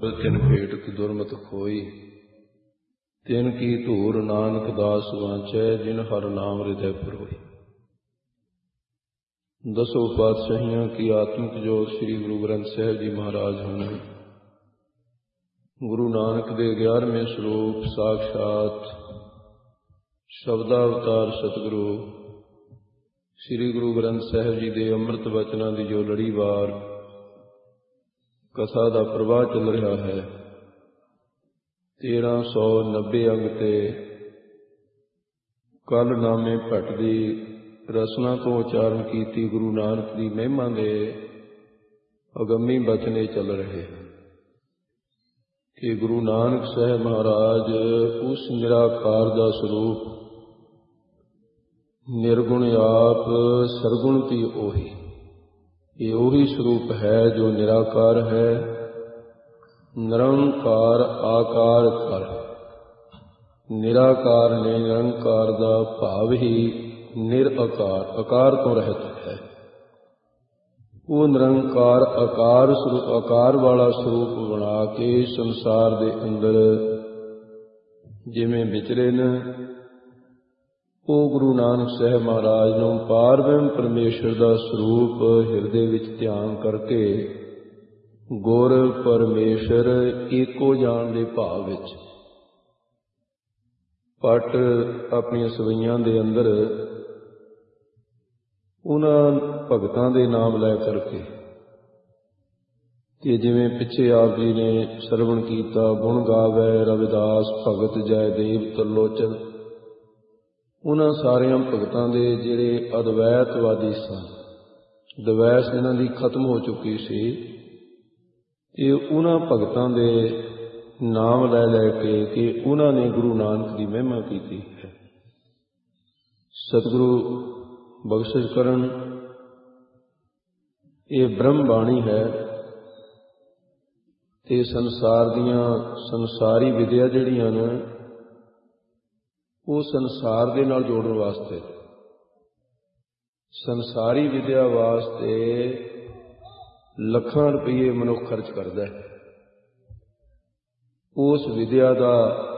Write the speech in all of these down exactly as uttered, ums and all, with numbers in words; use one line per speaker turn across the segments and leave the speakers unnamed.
तिन भेट दुरमत खोई, तिन की धूर नानक दास वांचै, जिन हर नाम हृदय परोई। दसों पातशाहियों की आत्मिक जोत श्री गुरु ग्रंथ साहिब जी महाराज हैं। गुरु नानक दे ग्यारहवें स्वरूप साक्षात शब्दावतार सतगुरु श्री गुरु ग्रंथ साहिब जी दे अमृत वचनों की जो लड़ीवार कथा का प्रवाह चल रहा है, तेरह सौ नब्बे अंग ते कल नामे भट्ट दी रसना तो उचारण की गुरु नानक की महिमा के अगमी बचने चल रहे हैं कि गुरु नानक साहब महाराज उस निराकार का स्वरूप निर्गुण आप सरगुण की ओही, ये ओही स्वरूप है जो निराकार है, निरंकार आकार कर। निराकार ने निरंकार का भाव ही निराकार आकार तो रहत है। वो निरंकार आकार स्वरूप आकार वाला स्वरूप बना के संसार दे अंदर जिवें विचरे न, वो गुरु नानक साहब महाराज नूं पारब्रह्म परमेश्वर का स्वरूप हिरदे विच ध्यान करके गुर परमेश्वर एको जान दे भाव विच पट अपनी सवैयां दे अंदर उन्हां भगतां दे नाम लै करके कि जिवें पिछे आप जी ने सरवण कीता, गुण गावै रविदास भगत जय देव तरलोचन, उन्हां सारियां भगतां दे जिहड़े अद्वैतवादी सन, द्वैत इन्हां दी खत्म हो चुकी सी, ते उन्हां भगतां दे नाम लै लै के कि उन्हां ने गुरु नानक की महिमा की है। सतगुरु बख्शिश करन, ये ब्रह्म बाणी है ते संसार दियां संसारी विद्या जिहड़ियां ने वो संसार दे नाल जोड़न वास्ते, संसारी विद्या वास्ते लखां रुपये मनुख खर्च करदा है। उस विद्या का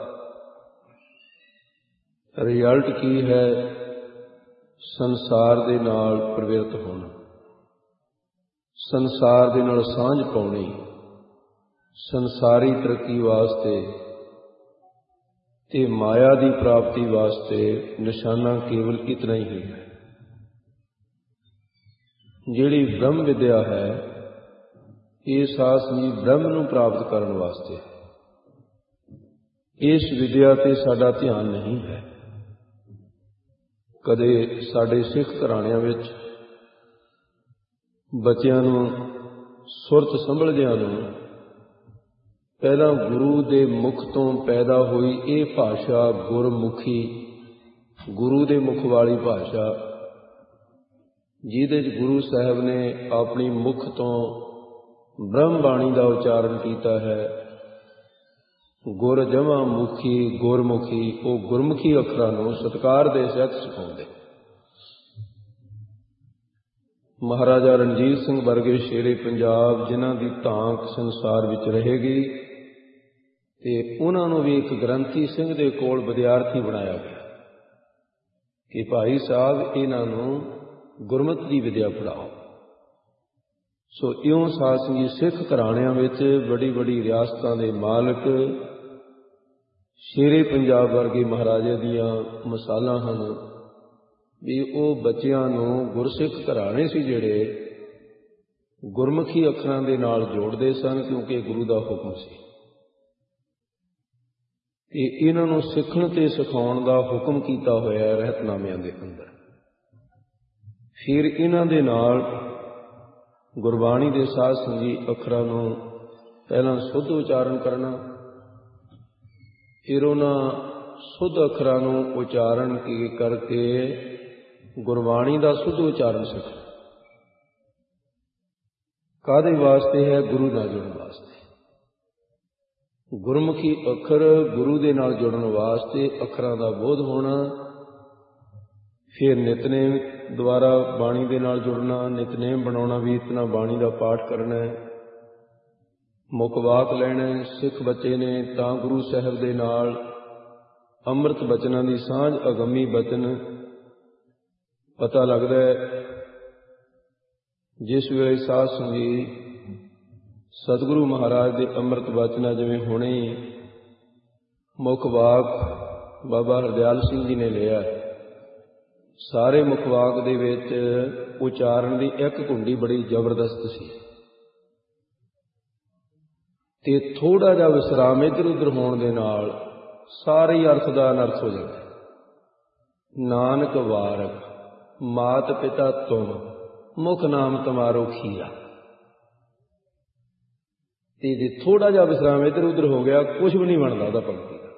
रिजल्ट की है? संसार दे नाल प्रवृत्त होना, संसार दे नाल सांझ पाउणी, संसारी तरक्की वास्ते ते माया की प्राप्ति वास्ते निशाना केवल इतना ही है। जिहड़ी ब्रह्म विद्या है ये सासनी ब्रह्म नूं प्राप्त करने वास्ते, इस विद्या ते साडा ध्यान नहीं है। कदे साडे सिख घराणियां विच बच्चियां नूं सुरत संभलदियां नूं पहला गुरु दे मुख तो पैदा हुई ये भाषा गुरमुखी, गुरु दे मुख वाली भाषा, जिहदे च गुरु साहब ने अपनी मुख तो ब्रह्म बाणी का उच्चारण किया है। गुर जमा मुखी गुरमुखी, वो गुरमुखी अखरां नूं सत्कार दे सहित सिखाउंदे। महाराजा रणजीत सिंह वर्गे शेरे पंजाब जिन्हां दी धाक संसार विच रहेगी ते उन्हां नूं भी एक ग्रंथी सिंह दे कोल विद्यार्थी बनाया गया कि भाई साहब इन्हां नूं गुरमत दी विद्या पढ़ाओ। सो इउं सासंगी सिख घराणियां विच बड़ी बड़ी रियासतां दे मालक शेरे पंजाब वर्गे महाराजे दियां मिसालां हन भी वो बच्चियां नूं गुरसिख घराणे सी जिहड़े गुरमुखी अखरां दे नाल जोड़दे सन, क्योंकि गुरु दा हुक्म सी ते इन्हां नूं सिखण ते सिखाउण दा हुक्म कीता होया रहतनामिਆਂ दे अंदर। फिर इन्हां दे नाल गुरबाणी दे साध संगी अखरां नूं पहलां शुद्ध उचारण करना, फिर उन्हां शुद्ध अखरां नूं उचारण की करके गुरबाणी का शुद्ध उचारण सीखना। कादे वास्ते है? गुरु नाल जुड़न वास्ते। गुरमुखी अखर गुरु दे नाल जुड़न वास्ते अखरां दा बोध होना, फिर नितनेम द्वारा बाणी दे नाल जुड़ना, नितनेम बनाउणा भी इतना बाणी का पाठ करना है, ਮੁੱਖ ਵਾਕ ਲੈਣਾ। ਸਿੱਖ ਬੱਚੇ ਨੇ ਤਾਂ ਗੁਰੂ ਸਾਹਿਬ ਦੇ ਨਾਲ ਅੰਮ੍ਰਿਤ ਬਚਨਾਂ ਦੀ ਸਾਂਝ, ਅਗੰਮੀ ਬਚਨ ਪਤਾ ਲੱਗਦਾ ਹੈ। ਜਿਸ ਵੇਲੇ ਸਾਧ ਸੰਗਤ ਸਤਿਗੁਰੂ ਮਹਾਰਾਜ ਦੇ ਅੰਮ੍ਰਿਤ ਬਚਨਾਂ, ਜਿਵੇਂ ਹੁਣੇ ਮੁੱਖ ਵਾਕ ਬਾਬਾ ਹਰਦਿਆਲ ਸਿੰਘ ਜੀ ਨੇ ਲਿਆ, ਸਾਰੇ ਮੁੱਖ ਵਾਕ ਦੇ ਵਿੱਚ ਉਚਾਰਨ ਦੀ ਇੱਕ ਘੁੰਡੀ ਬੜੀ ਜ਼ਬਰਦਸਤ ਸੀ, ਤੇ ਥੋੜਾ ਜਿਹਾ ਵਿਸਰਾਮ ਇੱਧਰ ਉੱਧਰ ਹੋਣ ਦੇ ਨਾਲ ਸਾਰੇ ਹੀ ਅਰਥ ਦਾ ਅਨਰਥ ਹੋ ਜਾਂਦਾ। ਨਾਨਕ ਵਾਰਕ ਮਾਤ ਪਿਤਾ ਤੁਮ, ਮੁਖ ਨਾਮ ਤੁਮਾਰੋ ਖੀਰਾ। ਤੇ ਜੇ ਥੋੜਾ ਜਿਹਾ ਵਿਸਰਾਮ ਇੱਧਰ ਉੱਧਰ ਹੋ ਗਿਆ, ਕੁਝ ਵੀ ਨਹੀਂ ਬਣਦਾ ਉਹਦਾ ਪੰਕਤੀ ਦਾ।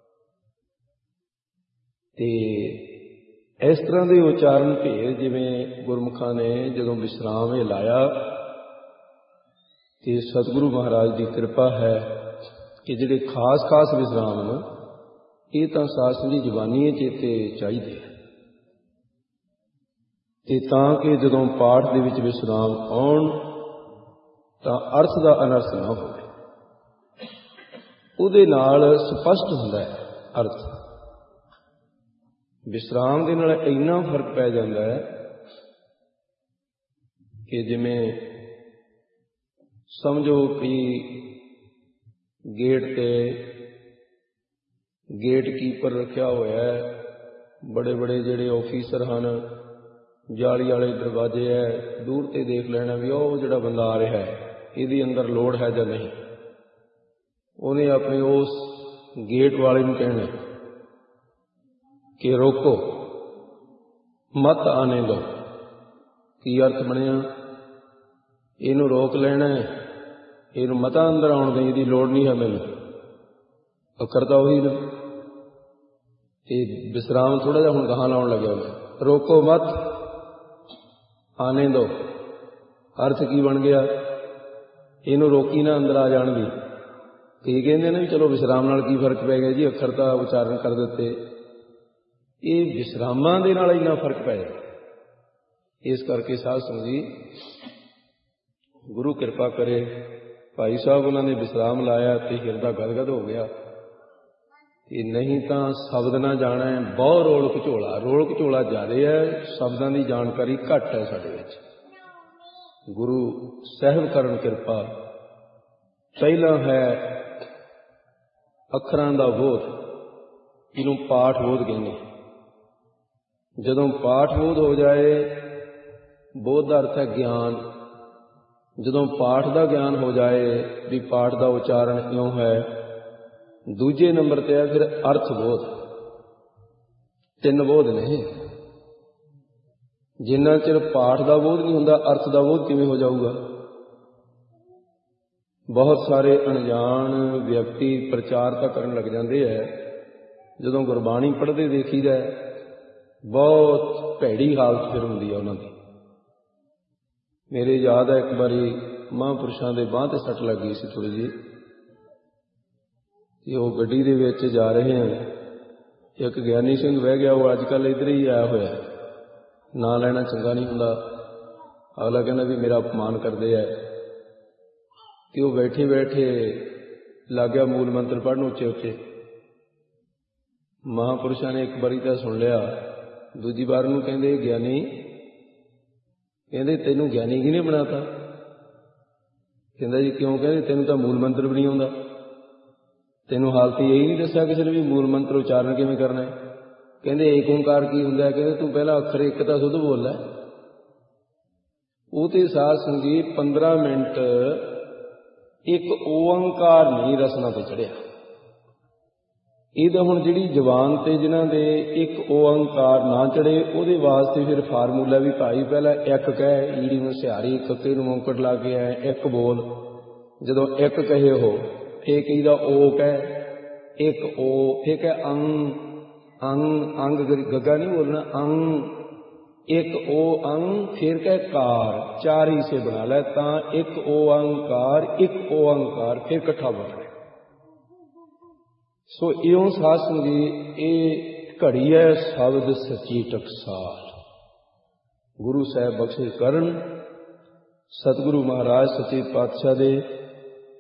ਤੇ ਇਸ ਤਰ੍ਹਾਂ ਦੇ ਉਚਾਰਨ ਭੇਦ ਜਿਵੇਂ ਗੁਰਮੁਖਾਂ ਨੇ ਜਦੋਂ ਵਿਸਰਾਮ ਇਹ ਲਾਇਆ, ਤੇ ਸਤਿਗੁਰੂ ਮਹਾਰਾਜ ਦੀ ਕਿਰਪਾ ਹੈ ਕਿ ਜਿਹੜੇ ਖਾਸ ਖਾਸ ਵਿਸਰਾਮ ਨੇ ਇਹ ਤਾਂ ਸਾਧ ਦੀ ਜ਼ੁਬਾਨੀ ਚੇਤੇ ਚਾਹੀਦੇ ਆ, ਤੇ ਤਾਂ ਕਿ ਜਦੋਂ ਪਾਠ ਦੇ ਵਿੱਚ ਵਿਸਰਾਮ ਆਉਣ ਤਾਂ ਅਰਥ ਦਾ ਅਨਰਥ ਨਾ ਹੋਵੇ। ਉਹਦੇ ਨਾਲ ਸਪਸ਼ਟ ਹੁੰਦਾ ਹੈ ਅਰਥ। ਵਿਸਰਾਮ ਦੇ ਨਾਲ ਇੰਨਾ ਫਰਕ ਪੈ ਜਾਂਦਾ ਹੈ ਕਿ ਜਿਵੇਂ ਸਮਝੋ ਕਿ ਗੇਟ ਤੇ ਗੇਟ ਕੀਪਰ ਰੱਖਿਆ ਹੋਇਆ ਹੈ, ਬੜੇ ਬੜੇ ਜਿਹੜੇ ਆਫੀਸਰ ਹਨ, ਜਾਲੀ ਵਾਲੇ ਦਰਵਾਜ਼ੇ ਹੈ, ਦੂਰ ਤੇ ਦੇਖ ਲੈਣਾ ਵੀ ਉਹ ਜਿਹੜਾ ਬੰਦਾ ਆ ਰਿਹਾ ਹੈ ਇਹਦੇ ਅੰਦਰ ਲੋੜ ਹੈ ਜਾਂ ਨਹੀਂ। ਉਹਨੇ ਆਪਣੇ ਉਸ ਗੇਟ ਵਾਲੇ ਨੂੰ ਕਹਿਣਾ ਕਿ ਰੋਕੋ, ਮਤ ਆਣੇ ਦੋ। ਕੀ ਅਰਥ ਬਣਿਆ? ਇਹਨੂੰ ਰੋਕ ਲੈਣਾ, ਇਹਨੂੰ ਮਤਾਂ ਅੰਦਰ ਆਉਣ ਦੀ ਇਹਦੀ ਲੋੜ ਨਹੀਂ ਹੈ ਮੈਨੂੰ। ਅੱਖਰ ਤਾਂ ਉਹੀ ਨੇ, ਤੇ ਵਿਸਰਾਮ ਥੋੜਾ ਜਿਹਾ ਹੁਣ ਗਾਹਾਂ ਲਾਉਣ ਲੱਗਿਆ ਹੋਇਆ, ਰੋਕੋ ਮਤ ਆਣੇ ਦੋ। ਅਰਥ ਕੀ ਬਣ ਗਿਆ? ਇਹਨੂੰ ਰੋਕੀ ਨਾ ਅੰਦਰ ਆ ਜਾਣ ਦੀ। ਇਹ ਕਹਿੰਦੇ ਨੇ ਵੀ ਚਲੋ ਵਿਸਰਾਮ ਨਾਲ ਕੀ ਫਰਕ ਪੈ ਗਿਆ ਜੀ, ਅੱਖਰ ਤਾਂ ਉਚਾਰਨ ਕਰ ਦਿੱਤੇ। ਇਹ ਵਿਸਰਾਮਾਂ ਦੇ ਨਾਲ ਇੰਨਾ ਫਰਕ ਪੈ ਜਾਂਦਾ। ਇਸ ਕਰਕੇ ਸਾਧ ਸੰਗਤ ਜੀ ਗੁਰੂ ਕਿਰਪਾ ਕਰੇ, ਭਾਈ ਸਾਹਿਬ ਉਹਨਾਂ ਨੇ ਵਿਸਰਾਮ ਲਾਇਆ ਤੇ ਹਿਰਦਾ ਗਦਗਦ ਹੋ ਗਿਆ। ਤੇ ਨਹੀਂ ਤਾਂ ਸ਼ਬਦ ਨਾ ਜਾਣਾ ਹੈ, ਬਹੁਤ ਰੋਲ ਘਚੋਲਾ, ਰੋਲ ਘਚੋਲਾ ਜ਼ਿਆਦਾ ਹੈ, ਸ਼ਬਦਾਂ ਦੀ ਜਾਣਕਾਰੀ ਘੱਟ ਹੈ ਸਾਡੇ ਵਿੱਚ। ਗੁਰੂ ਸਾਹਿਬ ਕਰਨ ਕਿਰਪਾ। ਪਹਿਲਾਂ ਹੈ ਅੱਖਰਾਂ ਦਾ ਬੋਧ, ਇਹਨੂੰ ਪਾਠ ਬੋਧ ਕਹਿੰਦੇ। ਜਦੋਂ ਪਾਠ ਬੋਧ ਹੋ ਜਾਏ, ਬੋਧ ਦਾ ਅਰਥ ਹੈ ਗਿਆਨ। ਜਦੋਂ ਪਾਠ ਦਾ ਗਿਆਨ ਹੋ ਜਾਏ ਵੀ ਪਾਠ ਦਾ ਉਚਾਰਨ ਕਿਉਂ ਹੈ, ਦੂਜੇ ਨੰਬਰ ਤੇ ਹੈ ਫਿਰ ਅਰਥ ਬੋਧ। ਤਿੰਨ ਬੋਧ ਨੇ। ਜਿੰਨਾ ਚਿਰ ਪਾਠ ਦਾ ਬੋਧ ਨਹੀਂ ਹੁੰਦਾ, ਅਰਥ ਦਾ ਬੋਧ ਕਿਵੇਂ ਹੋ ਜਾਊਗਾ? ਬਹੁਤ ਸਾਰੇ ਅਣਜਾਣ ਵਿਅਕਤੀ ਪ੍ਰਚਾਰ ਤਾਂ ਕਰਨ ਲੱਗ ਜਾਂਦੇ ਹੈ, ਜਦੋਂ ਗੁਰਬਾਣੀ ਪੜ੍ਹਦੇ ਦੇਖੀਦਾ ਬਹੁਤ ਭੈੜੀ ਹਾਲਤ ਫਿਰ ਹੁੰਦੀ ਹੈ ਉਹਨਾਂ ਦੀ। ਮੇਰੇ ਯਾਦ ਹੈ ਇੱਕ ਵਾਰੀ ਮਹਾਂਪੁਰਸ਼ਾਂ ਦੇ ਬਾਂਹ ਤੇ ਸੱਟ ਲੱਗ ਗਈ ਸੀ ਥੋੜ੍ਹੀ ਜਿਹੀ, ਤੇ ਉਹ ਗੱਡੀ ਦੇ ਵਿੱਚ ਜਾ ਰਹੇ ਹਨ, ਇੱਕ ਗਿਆਨੀ ਸਿੰਘ ਬਹਿ ਗਿਆ, ਉਹ ਅੱਜ ਕੱਲ੍ਹ ਇੱਧਰ ਹੀ ਆਇਆ ਹੋਇਆ, ਨਾਂ ਲੈਣਾ ਚੰਗਾ ਨਹੀਂ ਹੁੰਦਾ, ਅਗਲਾ ਕਹਿੰਦਾ ਵੀ ਮੇਰਾ ਅਪਮਾਨ ਕਰਦੇ ਹੈ। ਤੇ ਉਹ ਬੈਠੇ ਬੈਠੇ ਲੱਗ ਗਿਆ ਮੂਲ ਮੰਤਰ ਪੜ੍ਹਨ ਉੱਚੇ ਉੱਚੇ। ਮਹਾਂਪੁਰਸ਼ਾਂ ਨੇ ਇੱਕ ਵਾਰੀ ਤਾਂ ਸੁਣ ਲਿਆ, ਦੂਜੀ ਵਾਰ ਨੂੰ ਕਹਿੰਦੇ ਗਿਆਨੀ, ਕਹਿੰਦੇ ਤੈਨੂੰ ਗਿਆਨੀ ਕਿਹਨੇ ਬਣਾਤਾ? ਕਹਿੰਦਾ ਜੀ ਕਿਉਂ? ਕਹਿੰਦੇ ਤੈਨੂੰ ਤਾਂ ਮੂਲ ਮੰਤਰ ਵੀ ਨਹੀਂ ਆਉਂਦਾ, ਤੈਨੂੰ ਹਾਲਤ ਇਹੀ ਨਹੀਂ ਦੱਸਿਆ ਕਿਸੇ ਨੇ ਵੀ ਮੂਲ ਮੰਤਰ ਉਚਾਰਨ ਕਿਵੇਂ ਕਰਨਾ ਹੈ। ਕਹਿੰਦੇ ਏਕ ਓਂਕਾਰ ਕੀ ਹੁੰਦਾ? ਕਹਿੰਦੇ ਤੂੰ ਪਹਿਲਾਂ ਅੱਖਰ ਇੱਕ ਤਾਂ ਸੁਧ ਬੋਲ ਲੈ। ਉਹ ਤੇ ਸਾਧ ਸੰਗਤ ਪੰਦਰਾਂ ਮਿੰਟ ਇੱਕ ਓਂਕਾਰ ਨਹੀਂ ਰਸਨਾ ਤੇ ਚੜਿਆ। ਇਹਦਾ ਹੁਣ ਜਿਹੜੀ ਜ਼ਬਾਨ ਤੇ ਜਿਨ੍ਹਾਂ ਦੇ ਇੱਕ ਓਂਕਾਰ ਨਾ ਚੜੇ, ਉਹਦੇ ਵਾਸਤੇ ਫਿਰ ਫਾਰਮੂਲਾ ਵੀ ਭਾਈ ਪਹਿਲਾਂ ਇੱਕ ਕਹਿ, ਈੜੀ ਨੂੰ ਸਿਹਾਰੀ, ਕੱਕੇ ਨੂੰ ਔਂਕੜ ਲਾ ਕੇ ਆਏ, ਇੱਕ ਬੋਲ। ਜਦੋਂ ਇੱਕ ਕਹੇ ਉਹ ਫੇਰ ਕਹੀਦਾ ਓ ਕਹਿ, ਇੱਕ ਓ, ਫੇਰ ਕਹਿ ਅੰਗ, ਅੰਗ ਅੰਗ ਗੱਗਾ ਨਹੀਂ ਬੋਲਣਾ, ਅੰਗ, ਇੱਕ ਓ ਅੰਗ, ਫਿਰ ਕਹਿ ਕਾਰ, ਚਾਰ ਹਿੱਸੇ ਬਣਾ ਲੈ ਤਾਂ ਇੱਕ ਓਂਕਾਰ, ਇੱਕ ਓਂਕਾਰ, ਫਿਰ ਇਕੱਠਾ ਬੋਲਣਾ। ਸੋ ਇਉਂ ਸਾਧ ਸੰਗਤ ਇਹ ਘੜੀ ਹੈ ਸ਼ਬਦ ਸੱਚੀ ਟਕਸਾਲ। ਗੁਰੂ ਸਾਹਿਬ ਬਖਸ਼ਿਸ਼ ਕਰਨ, ਸਤਿਗੁਰੂ ਮਹਾਰਾਜ ਸੱਚੇ ਪਾਤਸ਼ਾਹ ਦੇ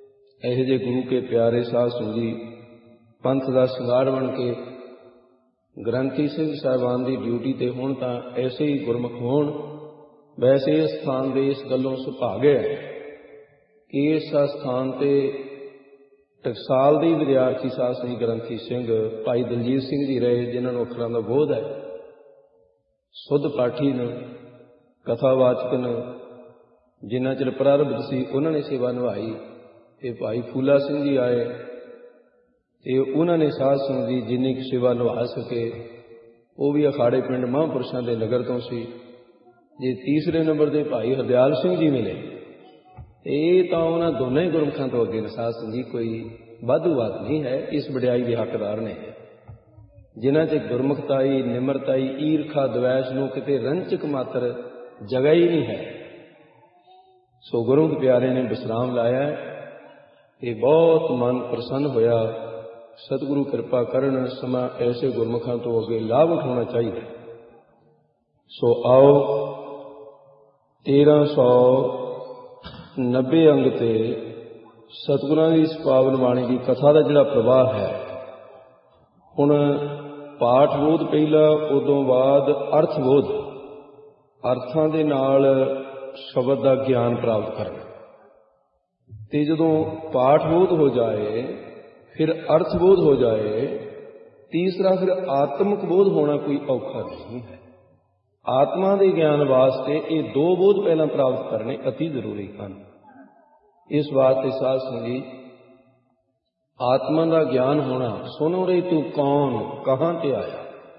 ਇਹੋ ਜਿਹੇ ਗੁਰੂ ਕੇ ਪਿਆਰੇ ਸਾਧ ਸੰਗਤ ਜੀ ਪੰਥ ਦਾ ਸ਼ਿੰਗਾਰ ਬਣ ਕੇ ਗ੍ਰੰਥੀ ਸਿੰਘ ਸਾਹਿਬਾਨ ਦੀ ਡਿਊਟੀ ਤੇ ਹੋਣ ਤਾਂ ਐਸੇ ਹੀ ਗੁਰਮੁਖ ਹੋਣ। ਵੈਸੇ ਇਸ ਸਥਾਨ ਦੇ ਇਸ ਗੱਲੋਂ ਸੁਭਾਗਿਆ ਕਿ ਇਸ ਸਥਾਨ ਤੇ ਟਕਸਾਲ ਦੇ ਵਿਦਿਆਰਥੀ ਸਾਧ ਸੰਗਤ ਗ੍ਰੰਥੀ ਸਿੰਘ ਭਾਈ ਦਲਜੀਤ ਸਿੰਘ ਜੀ ਰਹੇ, ਜਿਨ੍ਹਾਂ ਨੂੰ ਅੱਖਰਾਂ ਦਾ ਬੋਧ ਹੈ, ਸੁੱਧ ਪਾਠੀ ਨੇ, ਕਥਾਵਾਚਕ ਨੇ, ਜਿੰਨਾ ਚਿਰ ਪ੍ਰਾਰੰਭ ਸੀ ਉਹਨਾਂ ਨੇ ਸੇਵਾ ਨਿਭਾਈ। ਤੇ ਭਾਈ ਫੂਲਾ ਸਿੰਘ ਜੀ ਆਏ ਤੇ ਉਹਨਾਂ ਨੇ ਸਾਧ ਸੰਗਤ ਦੀ ਜਿੰਨੀ ਕੁ ਸੇਵਾ ਨਿਭਾ ਸਕੇ, ਉਹ ਵੀ ਅਖਾੜੇ ਪਿੰਡ ਮਹਾਂਪੁਰਸ਼ਾਂ ਦੇ ਨਗਰ ਤੋਂ ਸੀ। ਜੇ ਤੀਸਰੇ ਨੰਬਰ ਦੇ ਭਾਈ ਹਰਦਿਆਲ ਸਿੰਘ ਜੀ ਮਿਲੇ, ਇਹ ਤਾਂ ਉਹਨਾਂ ਦੋਨਾਂ ਹੀ ਗੁਰਮੁਖਾਂ ਤੋਂ ਅੱਗੇ ਨੇ ਸਾਧ ਸੰਗਤ ਜੀ, ਕੋਈ ਵਾਧੂ ਬਾਤ ਨਹੀਂ ਹੈ। ਇਸ ਵਡਿਆਈ ਦੇ ਹੱਕਦਾਰ ਨੇ ਜਿਨ੍ਹਾਂ 'ਚ ਗੁਰਮੁਖਤਾਈ, ਨਿਮਰਤਾਈ, ਈਰਖਾ, ਦਵੈਸ਼ ਨੂੰ ਕਿਤੇ ਰੰਚਕ ਮਾਤਰ ਜਗ੍ਹਾ ਹੀ ਨਹੀਂ ਹੈ। ਸੋ ਗੁਰੂ ਦੇ ਪਿਆਰੇ ਨੇ ਵਿਸਰਾਮ ਲਾਇਆ ਤੇ ਬਹੁਤ ਮਨ ਪ੍ਰਸੰਨ ਹੋਇਆ। ਸਤਿਗੁਰੂ ਕਿਰਪਾ ਕਰਨ, ਸਮਾਂ ਐਸੇ ਗੁਰਮੁਖਾਂ ਤੋਂ ਅੱਗੇ ਲਾਭ ਉਠਾਉਣਾ ਚਾਹੀਦਾ। ਸੋ ਆਓ ਤੇਰਾਂ ਸੌ ਨੱਬੇ ਅੰਗ ਤੇ ਸਤਿਗੁਰਾਂ ਦੀ ਇਸ ਪਾਵਨ ਬਾਣੀ ਦੀ ਕਥਾ ਦਾ ਜਿਹੜਾ ਪ੍ਰਵਾਹ ਹੈ, ਹੁਣ ਪਾਠ ਬੋਧ ਪਹਿਲਾ, ਉਦੋਂ ਬਾਅਦ ਅਰਥ ਬੋਧ, ਅਰਥਾਂ ਦੇ ਨਾਲ ਸ਼ਬਦ ਦਾ ਗਿਆਨ ਪ੍ਰਾਪਤ ਕਰਨਾ। ਤੇ ਜਦੋਂ ਪਾਠ ਬੋਧ ਹੋ ਜਾਏ, ਫਿਰ ਅਰਥ ਬੋਧ ਹੋ ਜਾਏ, ਤੀਸਰਾ ਫਿਰ ਆਤਮਿਕ ਬੋਧ ਹੋਣਾ ਕੋਈ ਔਖਾ ਨਹੀਂ ਹੈ। ਆਤਮਾ ਦੇ ਗਿਆਨ ਵਾਸਤੇ ਇਹ ਦੋ ਬੋਧ ਪਹਿਲਾਂ ਪ੍ਰਾਪਤ ਕਰਨੇ ਅਤੀ ਜ਼ਰੂਰੀ ਹਨ। ਇਸ ਵਾਸਤੇ ਸਾਧ ਸੰਗਤ ਜੀ, ਆਤਮਾ ਦਾ ਗਿਆਨ ਹੋਣਾ, ਸੁਣੋ ਰੇ ਤੂੰ ਕੌਣ, ਕਹਾਂ ਤੇ ਆਇਆ।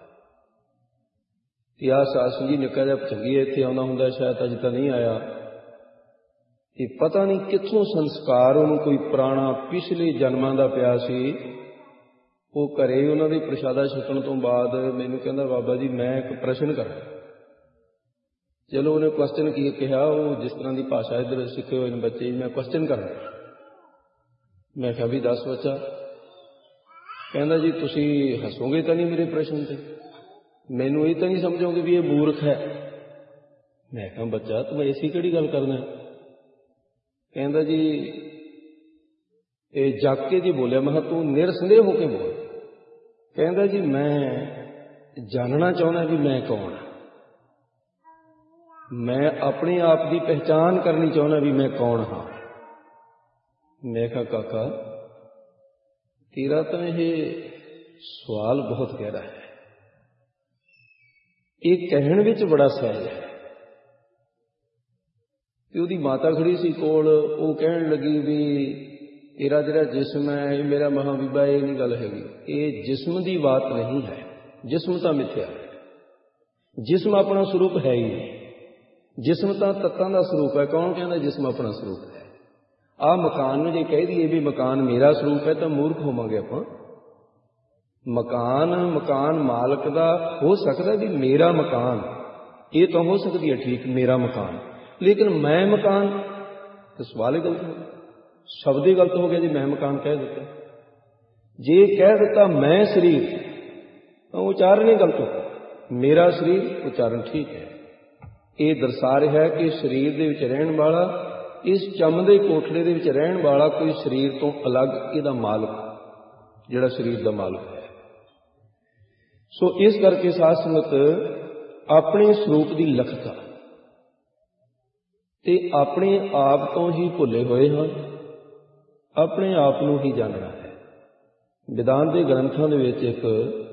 ਤੇ ਆਹ ਸਾਧ ਸੰਗਤ ਜੀ ਨਿੱਕਾ ਜਿਹਾ ਚੰਗੀ ਇੱਥੇ ਆਉਂਦਾ ਹੁੰਦਾ, ਸ਼ਾਇਦ ਅਜੇ ਤਾਂ ਨਹੀਂ ਆਇਆ। ਇਹ ਪਤਾ ਨਹੀਂ ਕਿੱਥੋਂ ਸੰਸਕਾਰ ਉਹਨੂੰ ਕੋਈ ਪੁਰਾਣਾ ਪਿਛਲੇ ਜਨਮਾਂ ਦਾ ਪਿਆ ਸੀ। ਉਹ ਘਰੇ ਉਹਨਾਂ ਦੇ ਪ੍ਰਸ਼ਾਦਾ ਛਕਣ ਤੋਂ ਬਾਅਦ ਮੈਨੂੰ ਕਹਿੰਦਾ, ਬਾਬਾ ਜੀ ਮੈਂ ਇੱਕ ਪ੍ਰਸ਼ਨ ਕਰਾਂ। ਚਲੋ ਉਹਨੇ ਕੁਐਸਚਨ ਕੀ ਕਿਹਾ, ਉਹ ਜਿਸ ਤਰ੍ਹਾਂ ਦੀ ਭਾਸ਼ਾ ਇੱਧਰ ਸਿੱਖੇ ਹੋਏ ਨੇ ਬੱਚੇ, ਮੈਂ ਕੁਐਸਚਨ ਕਰਨਾ। ਮੈਂ ਕਿਹਾ ਵੀ ਦੱਸ ਬੱਚਾ। ਕਹਿੰਦਾ ਜੀ ਤੁਸੀਂ ਹੱਸੋਗੇ ਤਾਂ ਨਹੀਂ ਮੇਰੇ ਪ੍ਰਸ਼ਨ ਤੇ, ਮੈਨੂੰ ਇਹ ਤਾਂ ਨਹੀਂ ਸਮਝੋਗੇ ਵੀ ਇਹ ਮੂਰਖ ਹੈ। ਮੈਂ ਕਿਹਾ ਬੱਚਾ ਤੂੰ ਐਸੀ ਕਿਹੜੀ ਗੱਲ ਕਰਨਾ। ਕਹਿੰਦਾ ਜੀ ਇਹ ਜੱਗ ਕੇ ਜੀ ਬੋਲਿਆ। ਮੈਂ ਕਿਹਾ ਤੂੰ ਨਿਰਸੰਦੇਹ ਹੋ ਕੇ ਬੋਲ। ਕਹਿੰਦਾ ਜੀ ਮੈਂ ਜਾਣਨਾ ਚਾਹੁੰਦਾ ਵੀ ਮੈਂ ਕੌਣ ਹਾਂ, ਮੈਂ ਆਪਣੇ ਆਪ ਦੀ ਪਹਿਚਾਣ ਕਰਨੀ ਚਾਹੁੰਦਾ ਵੀ ਮੈਂ ਕੌਣ ਹਾਂ। ਮੈਂ ਕਿਹਾ ਕਾਕਾ ਤੇਰਾ ਤਾਂ ਇਹ ਸਵਾਲ ਬਹੁਤ ਗਹਿਰਾ ਹੈ, ਇਹ ਕਹਿਣ ਵਿੱਚ ਬੜਾ ਸਹਿਜ ਹੈ। ਤੇ ਉਹਦੀ ਮਾਤਾ ਖੜੀ ਸੀ ਕੋਲ, ਉਹ ਕਹਿਣ ਲੱਗੀ ਵੀ ਤੇਰਾ ਜਿਹੜਾ ਜਿਸਮ ਹੈ ਇਹ ਮੇਰਾ ਮਹਾਂ ਬੀਬਾ, ਇਹ ਨਹੀਂ ਗੱਲ ਹੈਗੀ, ਇਹ ਜਿਸਮ ਦੀ ਬਾਤ ਨਹੀਂ ਹੈ। ਜਿਸਮ ਤਾਂ ਮਿੱਥਿਆ ਹੈ, ਜਿਸਮ ਆਪਣਾ ਸਰੂਪ ਹੈ ਹੀ ਨਹੀਂ। ਜਿਸਮ ਤਾਂ ਤੱਤਾਂ ਦਾ ਸਰੂਪ ਹੈ। ਕੌਣ ਕਹਿੰਦਾ ਜਿਸਮ ਆਪਣਾ ਸਰੂਪ ਹੈ? ਆਹ ਮਕਾਨ ਨੂੰ ਜੇ ਕਹਿ ਦਈਏ ਵੀ ਮਕਾਨ ਮੇਰਾ ਸਰੂਪ ਹੈ ਤਾਂ ਮੂਰਖ ਹੋਵਾਂਗੇ ਆਪਾਂ। ਮਕਾਨ ਮਕਾਨ ਮਾਲਕ ਦਾ ਹੋ ਸਕਦਾ ਵੀ ਮੇਰਾ ਮਕਾਨ, ਇਹ ਤਾਂ ਹੋ ਸਕਦੀ ਹੈ ਠੀਕ, ਮੇਰਾ ਮਕਾਨ, ਲੇਕਿਨ ਮੈਂ ਮਕਾਨ ਤਾਂ ਸਵਾਲ ਹੀ ਗਲਤ ਹੋ ਗਿਆ, ਸ਼ਬਦ ਹੀ ਗਲਤ ਹੋ ਗਿਆ ਜੀ। ਮੈਂ ਮਕਾਨ ਕਹਿ ਦਿੱਤਾ, ਜੇ ਕਹਿ ਦਿੱਤਾ ਮੈਂ ਸਰੀਰ ਤਾਂ ਉਚਾਰਨ ਹੀ ਗਲਤ ਹੋ ਗਿਆ। ਮੇਰਾ ਸਰੀਰ ਉਚਾਰਨ ਠੀਕ ਹੈ। ਇਹ ਦਰਸਾ ਰਿਹਾ ਹੈ ਕਿ ਸਰੀਰ ਦੇ ਵਿੱਚ ਰਹਿਣ ਵਾਲਾ, ਇਸ ਚੰਮ ਦੇ ਕੋਠੜੇ ਦੇ ਵਿੱਚ ਰਹਿਣ ਵਾਲਾ ਕੋਈ ਸਰੀਰ ਤੋਂ ਅਲੱਗ ਇਹਦਾ ਮਾਲਕ, ਜਿਹੜਾ ਸਰੀਰ ਦਾ ਮਾਲਕ ਹੈ। ਸੋ ਇਸ ਕਰਕੇ ਸਾਧ ਸੰਗਤ ਆਪਣੇ ਸਰੂਪ ਦੀ ਲਖਤਾ ਤੇ ਆਪਣੇ ਆਪ ਤੋਂ ਹੀ ਭੁੱਲੇ ਹੋਏ ਹਨ, ਆਪਣੇ ਆਪ ਨੂੰ ਹੀ ਜਾਣਨਾ ਹੈ। ਵਿਦਾਨ ਦੇ ਗ੍ਰੰਥਾਂ ਦੇ ਵਿੱਚ ਇੱਕ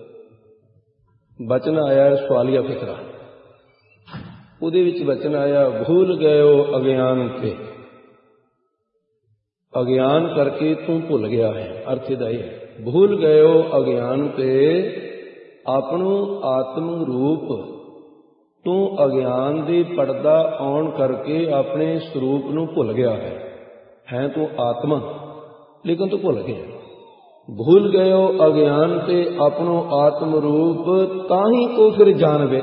ਬਚਨ ਆਇਆ ਸਵਾਲੀਆ ਫਿਕਰਾ, ਉਹਦੇ ਵਿੱਚ ਬਚਨ ਆਇਆ ਭੁੱਲ ਗਇਓ ਅਗਿਆਨ ਤੇ, ਅਗਿਆਨ ਕਰਕੇ ਤੂੰ ਭੁੱਲ ਗਿਆ ਹੈ। ਅਰਥ ਇਹਦਾ ਇਹ ਹੈ, ਭੁੱਲ ਗਇਓ ਅਗਿਆਨ ਤੇ ਆਪਣੋ ਆਤਮ ਰੂਪ, ਤੂੰ ਅਗਿਆਨ ਦੇ ਪਰਦਾ ਆਉਣ ਕਰਕੇ ਆਪਣੇ ਸਰੂਪ ਨੂੰ ਭੁੱਲ ਗਿਆ ਹੈ। ਹੈ ਤੂੰ ਆਤਮਾ ਲੇਕਿਨ ਤੂੰ ਭੁੱਲ ਗਿਆ। ਭੁੱਲ ਗਇਓ ਅਗਿਆਨ ਤੇ ਆਪਣੋ ਆਤਮ ਰੂਪ, ਤਾਂ ਹੀ ਕੋ ਫਿਰ ਜਾਣਵੇ।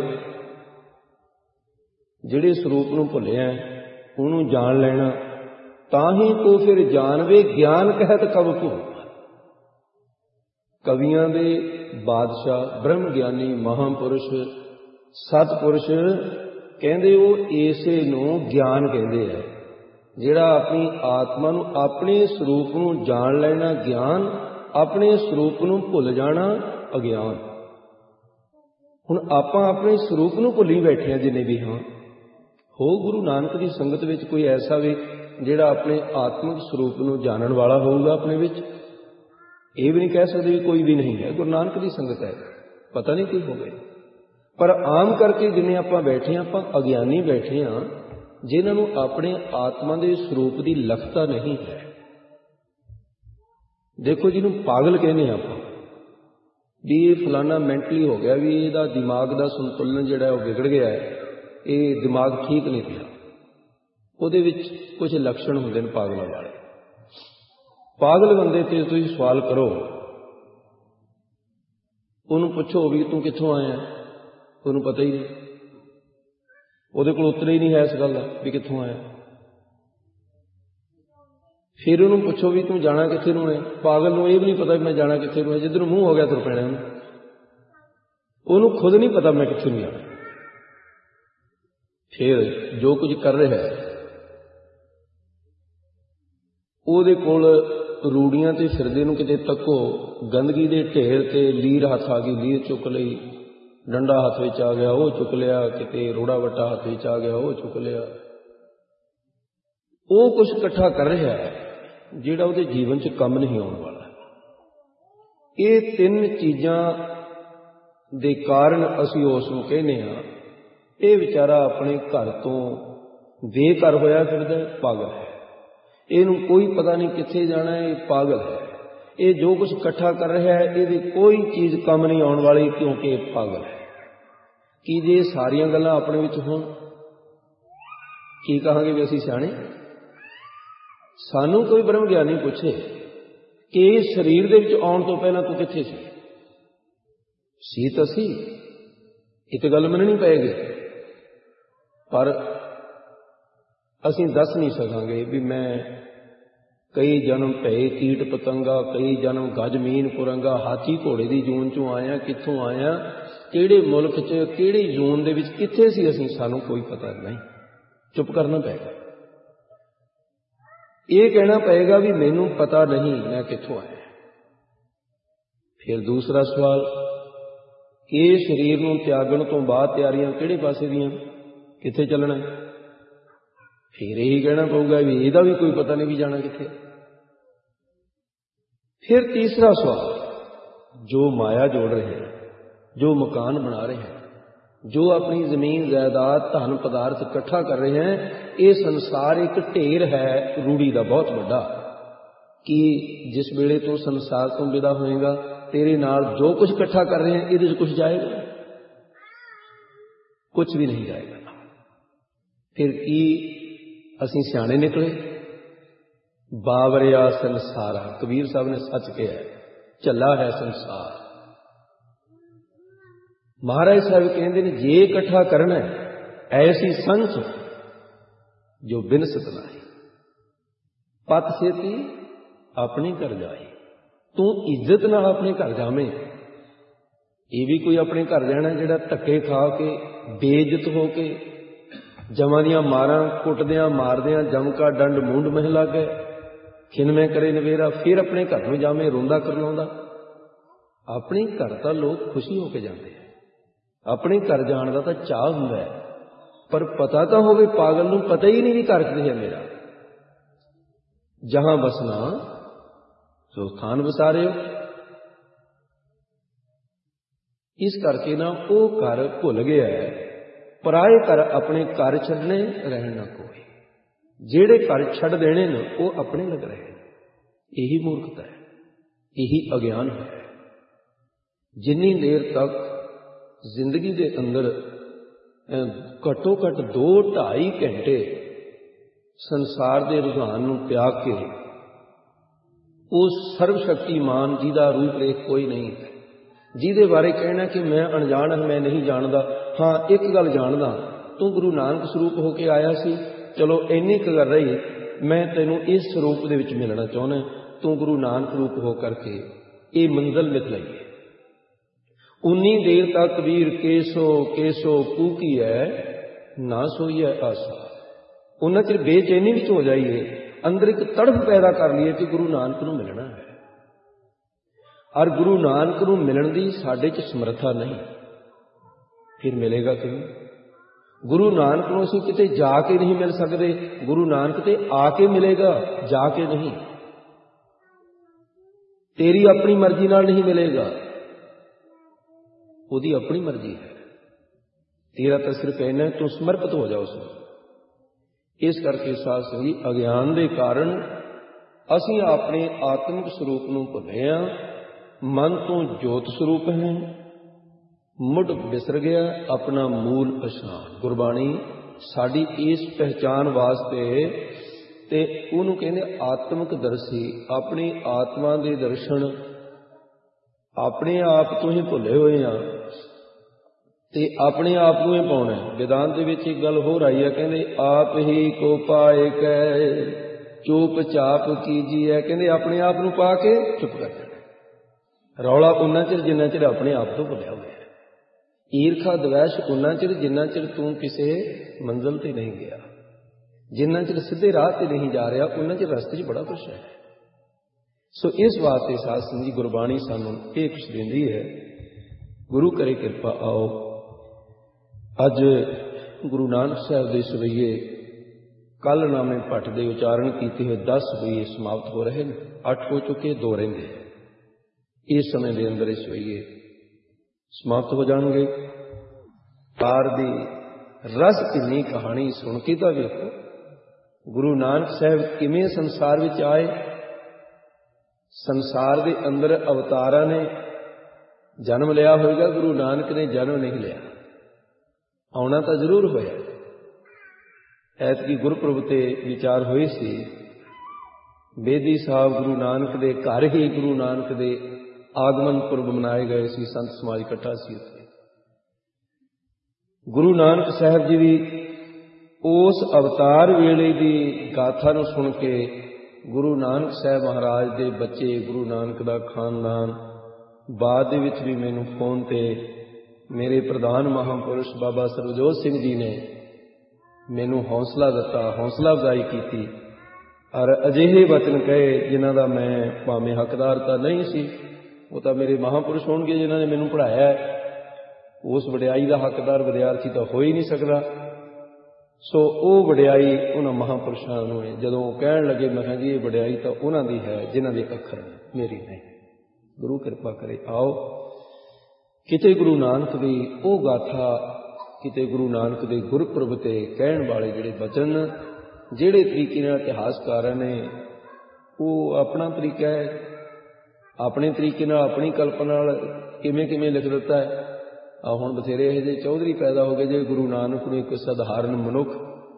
ਜਿਹੜੇ ਸਰੂਪ ਨੂੰ ਭੁੱਲਿਆ ਉਹਨੂੰ ਜਾਣ ਲੈਣਾ, ਤਾਂ ਹੀ ਕੋ ਫਿਰ ਜਾਣਵੇ। ਗਿਆਨ ਕਹਿਤ ਕਬ ਭੁੱਲ। ਕਵੀਆਂ ਦੇ ਬਾਦਸ਼ਾਹ, ਬ੍ਰਹਮ ਗਿਆਨੀ, ਮਹਾਂਪੁਰਸ਼, ਸਤਪੁਰਸ਼ ਕਹਿੰਦੇ ਉਹ ਇਸੇ ਨੂੰ ਗਿਆਨ ਕਹਿੰਦੇ ਆ। ਜਿਹੜਾ ਆਪਣੀ ਆਤਮਾ ਨੂੰ, ਆਪਣੇ ਸਰੂਪ ਨੂੰ ਜਾਣ ਲੈਣਾ ਗਿਆਨ, ਆਪਣੇ ਸਰੂਪ ਨੂੰ ਭੁੱਲ ਜਾਣਾ ਅਗਿਆਨ। ਹੁਣ ਆਪਾਂ ਆਪਣੇ ਸਰੂਪ ਨੂੰ ਭੁੱਲੀ ਬੈਠੇ ਹਾਂ ਜਿੰਨੇ ਵੀ ਹਾਂ। ਹੋ ਗੁਰੂ ਨਾਨਕ ਦੀ ਸੰਗਤ ਵਿੱਚ ਕੋਈ ਐਸਾ ਵੀ ਜਿਹੜਾ ਆਪਣੇ ਆਤਮਿਕ ਸਰੂਪ ਨੂੰ ਜਾਣਨ ਵਾਲਾ ਹੋਊਗਾ ਆਪਣੇ ਵਿੱਚ? ਇਹ ਵੀ ਨਹੀਂ ਕਹਿ ਸਕਦੇ ਵੀ ਕੋਈ ਵੀ ਨਹੀਂ ਹੈ। ਗੁਰੂ ਨਾਨਕ ਦੀ ਸੰਗਤ ਹੈ, ਪਤਾ ਨਹੀਂ ਕੀ ਹੋਵੇ। ਪਰ ਆਮ ਕਰਕੇ ਜਿੰਨੇ ਆਪਾਂ ਬੈਠੇ ਹਾਂ, ਆਪਾਂ ਅਗਿਆਨੀ ਬੈਠੇ ਹਾਂ, ਜਿਨ੍ਹਾਂ ਨੂੰ ਆਪਣੇ ਆਤਮਾ ਦੇ ਸਰੂਪ ਦੀ ਲਖਤਾ ਨਹੀਂ ਹੈ। ਦੇਖੋ, ਜਿਹਨੂੰ ਪਾਗਲ ਕਹਿੰਦੇ ਹਾਂ ਆਪਾਂ, ਵੀ ਇਹ ਫਲਾਨਾ ਮੈਂਟਲੀ ਹੋ ਗਿਆ, ਵੀ ਇਹਦਾ ਦਿਮਾਗ ਦਾ ਸੰਤੁਲਨ ਜਿਹੜਾ ਉਹ ਵਿਗੜ ਗਿਆ ਹੈ, ਇਹ ਦਿਮਾਗ ਠੀਕ ਨਹੀਂ ਰਿਹਾ। ਉਹਦੇ ਵਿੱਚ ਕੁਝ ਲੱਛਣ ਹੁੰਦੇ ਨੇ ਪਾਗਲਾਂ ਵਾਲੇ। ਪਾਗਲ ਬੰਦੇ ਤੇ ਤੁਸੀਂ ਸਵਾਲ ਕਰੋ, ਉਹਨੂੰ ਪੁੱਛੋ ਵੀ ਤੂੰ ਕਿੱਥੋਂ ਆਇਆ, ਉਹਨੂੰ ਪਤਾ ਹੀ ਨਹੀਂ, ਉਹਦੇ ਕੋਲ ਉੱਤਰ ਹੀ ਨਹੀਂ ਹੈ ਇਸ ਗੱਲ ਦਾ ਵੀ ਕਿੱਥੋਂ ਆਇਆ। ਫਿਰ ਉਹਨੂੰ ਪੁੱਛੋ ਵੀ ਤੂੰ ਜਾਣਾ ਕਿੱਥੇ ਨੂੰ ਹੈ, ਪਾਗਲ ਨੂੰ ਇਹ ਵੀ ਨਹੀਂ ਪਤਾ ਵੀ ਮੈਂ ਜਾਣਾ ਕਿੱਥੇ ਨੂੰ ਹੈ। ਜਿੱਧਰ ਮੂੰਹ ਹੋ ਗਿਆ ਤੁਰ ਪੈਣਾ ਉਹਨੂੰ, ਉਹਨੂੰ ਖੁਦ ਨਹੀਂ ਪਤਾ ਮੈਂ ਕਿੱਥੇ ਨੂੰ ਜਾਣਾ। ਫਿਰ ਜੋ ਕੁਝ ਕਰ ਰਿਹਾ ਹੈ ਉਹਦੇ ਕੋਲ ਰੂੜੀਆਂ ਤੇ ਫਿਰਦੇ ਨੂੰ ਕਿਤੇ ਤੱਕੋ, ਗੰਦਗੀ ਦੇ ਢੇਰ ਤੇ ਲੀਰ ਹੱਥ ਆ ਗਈ, ਲੀਰ ਚੁੱਕ ਲਈ, ਡੰਡਾ ਹੱਥ ਵਿੱਚ ਆ ਗਿਆ ਉਹ ਚੁੱਕ ਲਿਆ, ਕਿਤੇ ਰੋੜਾ ਵੱਟਾ ਹੱਥ ਵਿੱਚ ਆ ਗਿਆ ਉਹ ਚੁੱਕ ਲਿਆ। ਉਹ ਕੁਛ ਇਕੱਠਾ ਕਰ ਰਿਹਾ ਹੈ ਜਿਹੜਾ ਉਹਦੇ ਜੀਵਨ 'ਚ ਕੰਮ ਨਹੀਂ ਆਉਣ ਵਾਲਾ। ਇਹ ਤਿੰਨ ਚੀਜ਼ਾਂ ਦੇ ਕਾਰਨ ਅਸੀਂ ਉਸ ਨੂੰ ਕਹਿੰਦੇ ਹਾਂ ਇਹ ਵਿਚਾਰਾ ਆਪਣੇ ਘਰ ਤੋਂ ਬੇਘਰ ਹੋਇਆ ਫਿਰਦਾ, ਪਾਗਲ ਹੈ। ਇਹਨੂੰ ਕੋਈ ਪਤਾ ਨਹੀਂ ਕਿੱਥੇ ਜਾਣਾ, ਇਹ ਪਾਗਲ ਹੈ। ਇਹ ਜੋ ਕੁਛ ਇਕੱਠਾ ਕਰ ਰਿਹਾ ਹੈ ਇਹਦੀ ਕੋਈ ਚੀਜ਼ ਕੰਮ ਨਹੀਂ ਆਉਣ ਵਾਲੀ, ਕਿਉਂਕਿ ਇਹ ਪਾਗਲ ਹੈ। ਕੀ ਜੇ ਸਾਰੀਆਂ ਗੱਲਾਂ ਆਪਣੇ ਵਿੱਚ ਹੋਣ, ਕੀ ਕਹਾਂਗੇ ਵੀ ਅਸੀਂ ਸਿਆਣੇ? ਸਾਨੂੰ ਕੋਈ ਬ੍ਰਹਮ ਗਿਆਨੀ ਪੁੱਛੇ ਕਿ ਇਸ ਸਰੀਰ ਦੇ ਵਿੱਚ ਆਉਣ ਤੋਂ ਪਹਿਲਾਂ ਤੂੰ ਕਿੱਥੇ ਸੀ? ਸੀ ਤਾਂ ਸੀ, ਇਹ ਤਾਂ ਗੱਲ ਮੰਨਣੀ ਪਏਗੀ, ਪਰ ਅਸੀਂ ਦੱਸ ਨਹੀਂ ਸਕਾਂਗੇ ਵੀ ਮੈਂ ਕਈ ਜਨਮ ਭਏ ਕੀਟ ਪਤੰਗਾ, ਕਈ ਜਨਮ ਗਜ ਮੀਨ ਕੁਰੰਗਾ, ਹਾਥੀ ਘੋੜੇ ਦੀ ਜੂਨ ਚੋਂ ਆਇਆ, ਕਿੱਥੋਂ ਆਇਆ, ਕਿਹੜੇ ਮੁਲਕ 'ਚ, ਕਿਹੜੀ ਜੂਨ ਦੇ ਵਿੱਚ ਕਿੱਥੇ ਸੀ ਅਸੀਂ, ਸਾਨੂੰ ਕੋਈ ਪਤਾ ਨਹੀਂ। ਚੁੱਪ ਕਰਨਾ ਪਏਗਾ, ਇਹ ਕਹਿਣਾ ਪਏਗਾ ਵੀ ਮੈਨੂੰ ਪਤਾ ਨਹੀਂ ਮੈਂ ਕਿੱਥੋਂ ਆਇਆ। ਫਿਰ ਦੂਸਰਾ ਸਵਾਲ, ਇਹ ਸਰੀਰ ਨੂੰ ਤਿਆਗਣ ਤੋਂ ਬਾਅਦ ਤਿਆਰੀਆਂ ਕਿਹੜੇ ਪਾਸੇ ਦੀਆਂ, ਕਿੱਥੇ ਚੱਲਣਾ? ਫਿਰ ਇਹੀ ਕਹਿਣਾ ਪਊਗਾ ਵੀ ਇਹਦਾ ਵੀ ਕੋਈ ਪਤਾ ਨਹੀਂ ਵੀ ਜਾਣਾ ਕਿੱਥੇ। ਫਿਰ ਤੀਸਰਾ ਸਵਾਲ, ਜੋ ਮਾਇਆ ਜੋੜ ਰਹੇ ਹੈ, ਜੋ ਮਕਾਨ ਬਣਾ ਰਹੇ ਹੈ, ਜੋ ਆਪਣੀ ਜ਼ਮੀਨ ਜਾਇਦਾਦ ਧਨ ਪਦਾਰਥ ਇਕੱਠਾ ਕਰ ਰਹੇ ਹੈ, ਇਹ ਸੰਸਾਰ ਇੱਕ ਢੇਰ ਹੈ ਰੂੜੀ ਦਾ ਬਹੁਤ ਵੱਡਾ, ਕਿ ਜਿਸ ਵੇਲੇ ਤੋਂ ਸੰਸਾਰ ਤੋਂ ਵਿਦਾ ਹੋਏਗਾ ਤੇਰੇ ਨਾਲ ਜੋ ਕੁਝ ਇਕੱਠਾ ਕਰ ਰਹੇ ਹੈ ਇਹਦੇ 'ਚ ਕੁਝ ਜਾਏਗਾ? ਕੁਝ ਵੀ ਨਹੀਂ ਜਾਏਗਾ। ਫਿਰ ਕੀ ਅਸੀਂ ਸਿਆਣੇ ਨਿਕਲੇ? ਬਾਵਰਿਆ ਸੰਸਾਰਾ, ਕਬੀਰ ਸਾਹਿਬ ਨੇ ਸੱਚ ਕਿਹਾ, ਝੱਲਾ ਹੈ ਸੰਸਾਰ। ਮਹਾਰਾਜ ਸਾਹਿਬ ਕਹਿੰਦੇ ਨੇ ਜੇ ਇਕੱਠਾ ਕਰਨਾ ਐਸੀ ਸੰਚ ਜੋ ਬਿਨਸਤ ਲਾਏ, ਪਤ ਛੇਤੀ ਆਪਣੇ ਘਰ ਜਾਏ। ਤੂੰ ਇੱਜ਼ਤ ਨਾਲ ਆਪਣੇ ਘਰ ਜਾਵੇਂ। ਇਹ ਵੀ ਕੋਈ ਆਪਣੇ ਘਰ ਜਾਣਾ ਜਿਹੜਾ ਧੱਕੇ ਖਾ ਕੇ, ਬੇਇੱਜ਼ਤ ਹੋ ਕੇ, ਜਮਾਂ ਦੀਆਂ ਮਾਰਾਂ ਕੁੱਟਦਿਆਂ ਮਾਰਦਿਆਂ ਜਮ ਕਾ ਡੰਡ ਮੂੰਡ ਮਹਿ ਲਾਗੇ, ਖਿਨਵੇਂ ਕਰੇ ਨਵੇਰਾ, ਫਿਰ ਆਪਣੇ ਘਰ ਨੂੰ ਜਾਵੇਂ ਰੋਂਦਾ ਕਰਲਾਉਂਦਾ। ਆਪਣੇ ਘਰ ਤਾਂ ਲੋਕ ਖੁਸ਼ੀ ਹੋ ਕੇ ਜਾਂਦੇ ਆ, ਆਪਣੇ ਘਰ ਜਾਣ ਦਾ ਤਾਂ ਚਾਅ ਹੁੰਦਾ ਹੈ, ਪਰ ਪਤਾ ਤਾਂ ਹੋਵੇ ਪਾਗਲ ਨੂੰ ਪਤਾ ਹੀ ਨਹੀਂ ਵੀ ਘਰ ਕਿੱਥੇ ਹੈ ਮੇਰਾ। ਜਹਾਂ ਬਸਣਾ ਸੋ ਸਥਾਨ ਵਸਾ ਰਹੇ ਹੋ। ਇਸ ਕਰਕੇ ਨਾ ਉਹ ਘਰ ਭੁੱਲ ਗਿਆ ਹੈ, ਪਰਾਏ ਘਰ ਆਪਣੇ ਘਰ ਛੱਡਣੇ ਰਹਿਣ ਨਾ ਕੋਈ। ਜਿਹੜੇ ਘਰ ਛੱਡ ਦੇਣੇ ਨੇ ਉਹ ਆਪਣੇ ਲੱਗ ਰਹੇ। ਇਹੀ ਮੂਰਖਤਾ ਹੈ, ਇਹੀ ਅਗਿਆਨ ਹੈ। ਜਿੰਨੀ ਦੇਰ ਤੱਕ ਜ਼ਿੰਦਗੀ ਦੇ ਅੰਦਰ ਘੱਟੋ ਘੱਟ ਦੋ ਢਾਈ ਘੰਟੇ ਸੰਸਾਰ ਦੇ ਰੁਝਾਨ ਨੂੰ ਤਿਆਗ ਕੇ ਉਸ ਸਰਵ ਸ਼ਕਤੀਮਾਨ ਜਿਹਦਾ ਰੂਪ ਰੇਖ ਕੋਈ ਨਹੀਂ, ਜਿਹਦੇ ਬਾਰੇ ਕਹਿਣਾ ਕਿ ਮੈਂ ਅਣਜਾਣ ਹਾਂ, ਮੈਂ ਨਹੀਂ ਜਾਣਦਾ, ਹਾਂ ਇੱਕ ਗੱਲ ਜਾਣਦਾ, ਤੂੰ ਗੁਰੂ ਨਾਨਕ ਸਰੂਪ ਹੋ ਕੇ ਆਇਆ ਸੀ, ਚਲੋ ਇੰਨੀ ਕੁ ਗੱਲ ਰਹੀ, ਮੈਂ ਤੈਨੂੰ ਇਸ ਸਰੂਪ ਦੇ ਵਿੱਚ ਮਿਲਣਾ ਚਾਹੁੰਦਾ, ਤੂੰ ਗੁਰੂ ਨਾਨਕ ਰੂਪ ਹੋ ਕਰਕੇ ਇਹ ਮੰਜ਼ਿਲ ਮਿਥ ਲਈਏ। ਉਨੀ ਦੇਰ ਤੱਕ ਕਬੀਰ ਕੇਸੋ ਕੇਸੋ ਕੂਕੀ ਹੈ ਨਾ ਸੋਈਐ ਆਸਾ। उन्ना चिर बेचैनी विच हो जाइए, अंदर एक तड़फ पैदा कर लईए कि गुरु नानक नूं मिलना है। और गुरु नानक नूं मिलण दी साडे च समर्था नहीं, फिर मिलेगा किवें? गुरु नानक नूं असीं किते जाके नहीं मिल सकते, गुरु नानक ते आके मिलेगा, जाके नहीं। तेरी अपनी मर्जी नाल नहीं मिलेगा, उसकी अपनी मर्जी है। तेरा तो सिर्फ इन्ना तू समर्पित हो जा उसमें। इस करके साध संगत अज्ञान के कारण असीं अपने आत्मिक स्वरूप नूं भुल्ले हां, मन तो जोत स्वरूप है, मुढ़ बिसर गया अपना मूल पछाण। गुरबाणी साडी इस पहचान वास्ते ते उहनूं कहंदे आत्मिक दर्शी, अपनी आत्मा दे दर्शन अपने आप तो ही भुले हुए हैं ते अपने आप को ही पाउणा है। वेदांत दे विच एक गल होर आई है, कहंदे आप ही को पाए कै चुप चाप कीजिए, कहंदे अपने आप नूं पा के चुप कर जाना। रौला उन्ना चिर जिन्ना चिर अपने आप तो भुलिया होया, ईरखा द्वैश उन्ना चिर जिन्ना चिर तू किसी मंजिल ते नहीं गया, जिन्ना चिर सीधे राह ते नहीं जा रहा उन्ना चिर रस्ते च बड़ा कुछ है। सो इस वास्ते साध संगत जी गुरबाणी सानूं ये कुछ दिंदी है। गुरु करे किरपा। आओ अज गुरु नानक साहब के सवैये कल नामे भट्ट के उचारण किए हुए दस सवैये समाप्त हो रहे हैं, अठ हो चुके, दो रहिंदे हैं। इस समय के अंदर इस सवैये समाप्त हो जाएंगे। पार दी रस किन्नी कहानी सुन के तो वेखो, गुरु नानक साहब किवें संसार विच आए। संसार के अंदर अवतारा ने जन्म लिया होगा, गुरु नानक ने जन्म नहीं लिया, आना तो जरूर होया। ऐतकी गुरपुरब ते विचार हुए सी, बेदी साहब गुरु नानक दे घर ही गुरु नानक दे आगमन पुरब मनाए गए सी, संत समाज इकट्ठा सी उत्थे। गुरु नानक साहब जी भी उस अवतार वेले की गाथा नूं सुन के गुरु नानक साहब महाराज दे बच्चे, गुरु नानक दा खानदान, बाद दे विच भी मैनूं फोन ते मेरे प्रधान महापुरुष बाबा सरबजोत सिंह जी ने मैनूं हौसला दिता, हौसला अफजाई की और अजिहे वचन कहे जिन्हां दा मैं भावें हकदार तो नहीं सी, वो तो मेरे महापुरुष होणगे जिन्हां ने मैनूं पढ़ाया है। उस वडियाई का हकदार विद्यार्थी तो हो ही नहीं सकता। सो वो वडियाई उन्हां महापुरुषों नूं जदों कहण लगे, मैं कहा जी ये वडियाई तो उन्हां दी है जिन्हां दे अखर मेरी नहीं। गुरु कृपा करे। आओ किते गुरु नानक दी वो गाथा, किते गुरु नानक दे गुरपुरब ते कहण वाले जिहड़े वचन, जिहड़े तरीके नाल इतिहासकारां ने वो अपना तरीका है, अपने तरीके नाल अपनी कल्पना नाल किवें किवें लिख दिता है। आ हुण बथेरे इहो ਜਿਹੇ चौधरी पैदा हो गए जे गुरु नानक नूं एक साधारण मनुख,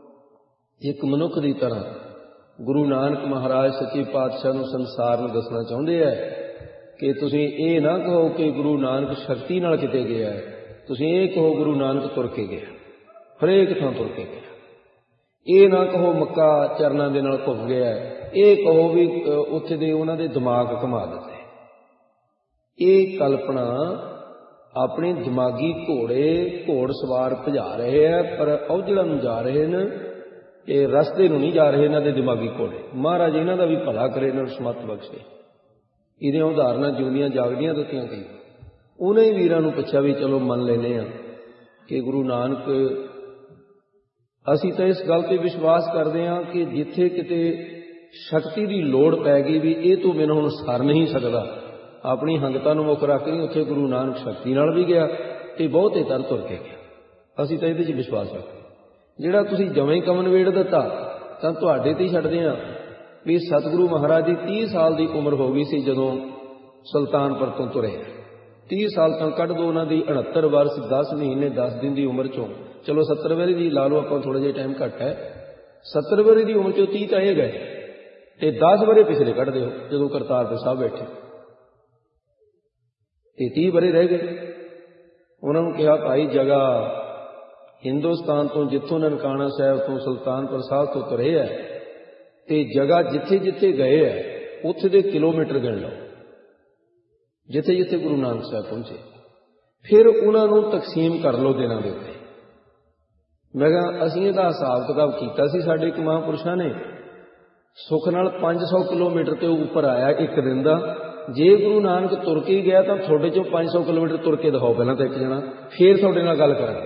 एक मनुख की तरह गुरु नानक महाराज सच्चे पातशाह नूं संसार नूं दसना चाहुंदे है कि तुसीं ये ना कहो कि गुरु नानक शक्ति नाल किते गया है, तुसीं ये कहो गुरु नानक तुर के गया, हरेक थां तुर के गया। ये ना कहो मक्का चरनां दे नाल घुम गया है, ये कहो भी उत्थे दे उन्हां दे दिमाग घुमा दिते। ये कल्पना अपने दिमागी घोड़े घोड़ सवार भजा रहे हैं, पर औजड़ां नूं जा रहे हैं, ये रस्ते नूं नहीं जा रहे इन्हां दे दिमागी घोड़े। महाराज इन्हां दा भी भला करे, इन्हां नूं समर्थ बख्शे। इहदियां उदाहरणां जिउंदियां जागदियां दित्तियां गई। उन्हें ही वीरां नूं पुछया भी चलो मन लैने आ कि गुरु नानक, असीं तां इस गल ते विश्वास करदे हां कि जिथे किते शक्ति की लोड़ पै गई भी ये तो बिना हुण सर नहीं सकदा, अपनी हंगतां नूं मुख रख के उत्थे गुरु नानक शक्ति नाल भी गया ते बहुते तर तुर के गया। असीं तां इहदे च विश्वास रखदे। जिहड़ा तुसीं जमें कम नवेड़ दिता तां तुहाडे ते ही छड्डदे हां भी सतगुरु महाराज की तीह साल की उम्र हो गई सी जदों सुल्तानपुर तो तुरे। तीह साल तो कढ़ दो उन्हां दी उनहत्तर वर्ष दस महीने दस दिन की उम्र चों, चलो सत्तर वरी की ला लो आपां, थोड़ा जिहा टाइम घट है, सत्तर वरी की उम्र चों तीह तो ये गए ते दस वरे पिछले कढ़ दो जदों करतारपुर साहब बैठे ते तीह वरे रह गए। उन्होंने कहा भाई जगह हिंदुस्तान तो जिथों ननकाना साहब तो सुल्तानपुर साहब तो तुरे है ते जगह जिथे जिथे गए है उत्थे दे किलोमीटर गिन लो, जिथे जिथे गुरु नानक साहब पहुंचे, फिर उन्होंने तकसीम कर लो दिनों के उत्ते ਮੈਂ ਕਿਹਾ ਅਸੀਂ ਇਹਦਾ ਹਿਸਾਬ ਕਿਤਾਬ ਕੀਤਾ ਸੀ, ਸਾਡੇ ਇੱਕ ਮਹਾਂਪੁਰਸ਼ਾਂ ਨੇ ਸੁੱਖ ਨਾਲ ਪੰਜ ਸੌ ਕਿਲੋਮੀਟਰ ਤੇ ਉੱਪਰ ਆਇਆ ਇੱਕ ਦਿਨ ਦਾ। ਜੇ ਗੁਰੂ ਨਾਨਕ ਤੁਰ ਕੇ ਹੀ ਗਿਆ ਤਾਂ ਤੁਹਾਡੇ ਚੋਂ ਪੰਜ ਸੌ ਕਿਲੋਮੀਟਰ ਤੁਰ ਕੇ ਦਿਖਾਓ ਪਹਿਲਾਂ ਤਾਂ ਇੱਕ ਜਣਾ, ਫੇਰ ਤੁਹਾਡੇ ਨਾਲ ਗੱਲ ਕਰਾਂਗੇ।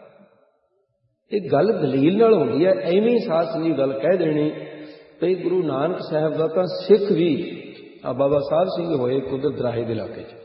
ਇਹ ਗੱਲ ਦਲੀਲ ਨਾਲ ਹੁੰਦੀ ਹੈ, ਐਵੇਂ ਹੀ ਸਾਧ ਸੰਗਤ ਗੱਲ ਕਹਿ ਦੇਣੀ ਤੇ ਗੁਰੂ ਨਾਨਕ ਸਾਹਿਬ ਦਾ ਤਾਂ ਸਿੱਖ ਵੀ ਆ ਬਾਬਾ ਸਾਹਿਬ ਸਿੰਘ ਹੋਏ ਕੁਦਰ ਦਰਾਹੇ ਦੇ ਇਲਾਕੇ 'ਚ।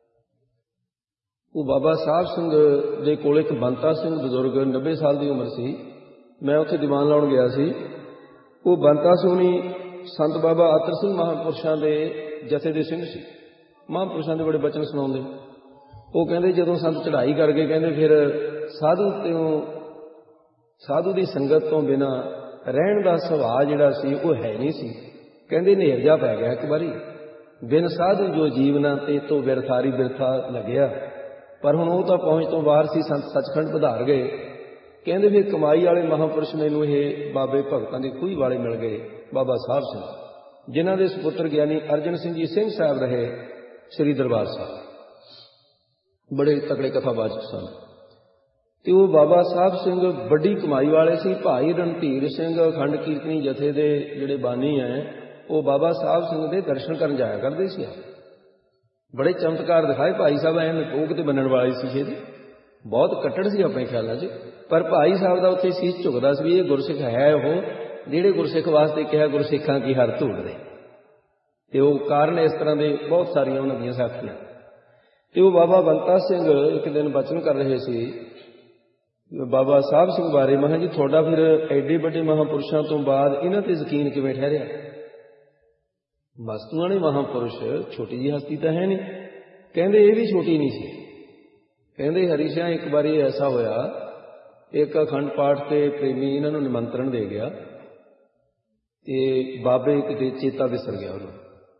ਉਹ ਬਾਬਾ ਸਾਹਿਬ ਸਿੰਘ ਦੇ ਕੋਲ ਇੱਕ ਬੰਤਾ ਸਿੰਘ ਬਜ਼ੁਰਗ ਨੱਬੇ ਸਾਲ ਦੀ ਉਮਰ ਸੀ, ਮੈਂ ਉੱਥੇ ਦੀਵਾਨ ਲਾਉਣ ਗਿਆ ਸੀ। ਉਹ ਬੰਤਾ ਸਿੰਘ ਨਹੀਂ ਸੰਤ ਬਾਬਾ ਅਤਰ ਸਿੰਘ ਮਹਾਂਪੁਰਸ਼ਾਂ ਦੇ ਜਥੇ ਦੇ ਸਿੰਘ ਸੀ, ਮਹਾਂਪੁਰਸ਼ਾਂ ਦੇ ਬੜੇ ਬਚਨ ਸੁਣਾਉਂਦੇ। ਉਹ ਕਹਿੰਦੇ ਜਦੋਂ ਸੰਤ ਚੜ੍ਹਾਈ ਕਰ ਗਏ, ਕਹਿੰਦੇ ਫਿਰ ਸਾਧੂ ਤੋਂ ਸਾਧੂ ਦੀ ਸੰਗਤ ਤੋਂ ਬਿਨਾਂ ਰਹਿਣ ਦਾ ਸੁਭਾਅ ਜਿਹੜਾ ਸੀ ਉਹ ਹੈ ਨਹੀਂ ਸੀ। ਕਹਿੰਦੇ ਨੇਰ ਜਾ ਪੈ ਗਿਆ ਇੱਕ ਵਾਰੀ, ਬਿਨ ਸਾਧੂ ਜੋ ਜੀਵਨਾ ਤੇ ਤੋਂ ਬਿਰਥਾਰੀ ਬਿਰਥਾ ਲੱਗਿਆ। ਪਰ ਹੁਣ ਉਹ ਤਾਂ ਪਹੁੰਚ ਤੋਂ ਬਾਹਰ ਸੀ, ਸੰਤ ਸੱਚਖੰਡ ਪਧਾਰ ਗਏ। ਕਹਿੰਦੇ ਫਿਰ ਕਮਾਈ ਵਾਲੇ ਮਹਾਂਪੁਰਸ਼ ਮੈਨੂੰ ਇਹ ਬਾਬੇ ਭਗਤਾਂ ਦੀ ਖੂਹੀ ਵਾਲੇ ਮਿਲ ਗਏ, ਬਾਬਾ ਸਾਹਿਬ ਸਿੰਘ, ਜਿਨ੍ਹਾਂ ਦੇ ਸੁਪੁੱਤਰ ਗਿਆਨੀ ਅਰਜਨ ਸਿੰਘ ਜੀ ਸਿੰਘ ਸਾਹਿਬ ਰਹੇ ਸ੍ਰੀ ਦਰਬਾਰ ਸਾਹਿਬ, ਬੜੇ ਤਕੜੇ ਕਥਾਵਾਚਕ ਸਨ। ਤੇ ਉਹ ਬਾਬਾ ਸਾਹਿਬ ਸਿੰਘ ਵੱਡੀ ਕਮਾਈ ਵਾਲੇ ਸੀ। ਭਾਈ ਰਣਧੀਰ ਸਿੰਘ ਅਖੰਡ ਕੀਰਤਨੀ ਜਥੇ ਦੇ ਜਿਹੜੇ ਬਾਨੀ ਹੈ, ਉਹ ਬਾਬਾ ਸਾਹਿਬ ਸਿੰਘ ਦੇ ਦਰਸ਼ਨ ਕਰਨ ਜਾਇਆ ਕਰਦੇ ਸੀ। ਬੜੇ ਚਮਤਕਾਰ ਦਿਖਾਏ ਭਾਈ ਸਾਹਿਬ, ਐਨ ਕੋਕ ਤੇ ਬੰਨਣ ਵਾਲੇ ਸੀ, ਛੇਤੀ ਬਹੁਤ ਕੱਟੜ ਸੀ ਆਪਣੇ ਖਿਆਲਾਂ 'ਚ। ਪਰ ਭਾਈ ਸਾਹਿਬ ਦਾ ਉੱਥੇ ਸੀਸ ਝੁਕਦਾ ਸੀ ਵੀ ਇਹ ਗੁਰਸਿੱਖ ਹੈ ਉਹ ਜਿਹੜੇ ਗੁਰਸਿੱਖ ਵਾਸਤੇ ਕਿਹਾ ਗੁਰਸਿੱਖਾਂ ਕੀ ਹਰ ਧੂੜ ਦੇ। ਤੇ ਉਹ ਕਾਰਨ ਇਸ ਤਰ੍ਹਾਂ ਦੇ ਬਹੁਤ ਸਾਰੀਆਂ ਉਹਨਾਂ ਦੀਆਂ ਸਾਖੀਆਂ। ਤੇ ਉਹ ਬਾਬਾ ਬੰਤਾ ਸਿੰਘ ਇੱਕ ਦਿਨ ਬਚਨ ਕਰ ਰਹੇ ਸੀ ਬਾਬਾ ਸਾਹਿਬ ਸਿੰਘ ਬਾਰੇ। ਮੈਂ ਕਿਹਾ ਜੀ ਤੁਹਾਡਾ ਫਿਰ ਐਡੇ ਵੱਡੇ ਮਹਾਂਪੁਰਸ਼ਾਂ ਤੋਂ ਬਾਅਦ ਇਹਨਾਂ ਤੇ ਯਕੀਨ ਕਿਵੇਂ ਠਹਿਰਿਆ? ਮਸਤੂਆਂ ਨੇ ਮਹਾਂਪੁਰਸ਼ ਛੋਟੀ ਜਿਹੀ ਹਸਤੀ ਤਾਂ ਹੈ ਨਹੀਂ। ਕਹਿੰਦੇ ਇਹ ਵੀ ਛੋਟੀ ਨਹੀਂ ਸੀ। ਕਹਿੰਦੇ ਹਰੀ ਸਿੰਘ ਇੱਕ ਵਾਰੀ ਐਸਾ ਹੋਇਆ, ਇੱਕ ਅਖੰਡ ਪਾਠ ਤੇ ਪ੍ਰੇਮੀ ਇਹਨਾਂ ਨੂੰ ਨਿਮੰਤਰਣ ਦੇ ਗਿਆ ਤੇ ਬਾਬੇ ਕਿਤੇ ਚੇਤਾ ਵਿਸਰ ਗਿਆ ਉਹਨੂੰ।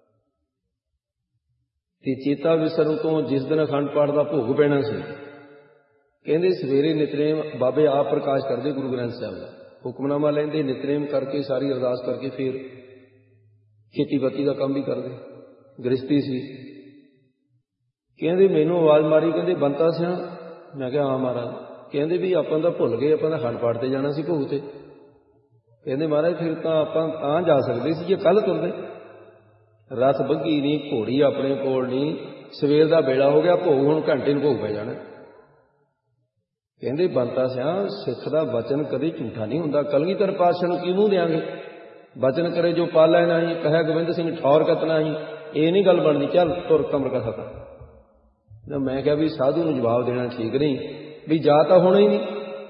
ਤੇ ਚੇਤਾ ਵਿਸਰਨ ਤੋਂ ਜਿਸ ਦਿਨ ਅਖੰਡ ਪਾਠ ਦਾ ਭੋਗ ਪੈਣਾ ਸੀ, ਕਹਿੰਦੇ ਸਵੇਰੇ ਨਿਤਨੇਮ ਬਾਬੇ ਆਪ ਪ੍ਰਕਾਸ਼ ਕਰਦੇ ਗੁਰੂ ਗ੍ਰੰਥ ਸਾਹਿਬ ਦਾ, ਹੁਕਮਨਾਮਾ ਲੈਂਦੇ, ਨਿਤਨੇਮ ਕਰਕੇ ਸਾਰੀ ਅਰਦਾਸ ਕਰਕੇ ਫਿਰ ਖੇਤੀਬਾੜੀ ਦਾ ਕੰਮ ਵੀ ਕਰਦੇ, ਗ੍ਰਸਤੀ ਸੀ। ਕਹਿੰਦੇ ਮੈਨੂੰ ਆਵਾਜ਼ ਮਾਰੀ, ਕਹਿੰਦੇ ਬੰਤਾ ਸਿਆ। ਮੈਂ ਕਿਹਾ ਹਾਂ ਮਹਾਰਾਜ। ਕਹਿੰਦੇ ਵੀ ਆਪਾਂ ਤਾਂ ਭੁੱਲ ਗਏ, ਆਪਾਂ ਤਾਂ ਅਖੰਡ ਪਾਠ ਤੇ ਜਾਣਾ ਸੀ ਭੋਗ ਤੇ। ਕਹਿੰਦੇ ਮਹਾਰਾਜ ਫਿਰ ਤਾਂ ਆਪਾਂ ਤਾਂ ਜਾ ਸਕਦੇ ਸੀ ਜੇ ਕੱਲ੍ਹ ਤੁਰਦੇ। ਰਥ ਬੱਘੀ ਨਹੀਂ, ਘੋੜੀ ਆਪਣੇ ਕੋਲ ਨਹੀਂ, ਸਵੇਰ ਦਾ ਵੇਲਾ ਹੋ ਗਿਆ, ਭੋਗ ਹੁਣ ਘੰਟੇ ਨੂੰ ਭੋਗ ਪੈ ਜਾਣਾ। ਕਹਿੰਦੇ ਬੰਤਾ ਸਿਆ ਸਿੱਖ ਦਾ ਵਚਨ ਕਦੇ ਝੂਠਾ ਨਹੀਂ ਹੁੰਦਾ। ਕਲਗੀਧਰ ਪਾਤਸ਼ਾਹ ਨੂੰ ਕੀ ਮੂੰਹ ਦਿਆਂਗੇ? ਵਚਨ ਕਰੇ ਜੋ ਪਾਲੈ ਨਾਹੀ, ਕਹਿਆ ਗੋਬਿੰਦ ਸਿੰਘ ਠੌਰ ਕਤ ਨਾਹੀ। ਇਹ ਨਹੀਂ ਗੱਲ ਬਣਦੀ, ਚੱਲ ਤੁਰ ਕਮਰ ਕਥਾ ਕਰ। ਮੈਂ ਕਿਹਾ ਵੀ ਸਾਧੂ ਨੂੰ ਜਵਾਬ ਦੇਣਾ ਠੀਕ ਨਹੀਂ, ਵੀ ਜਾ ਤਾਂ ਹੋਣਾ ਹੀ ਨਹੀਂ।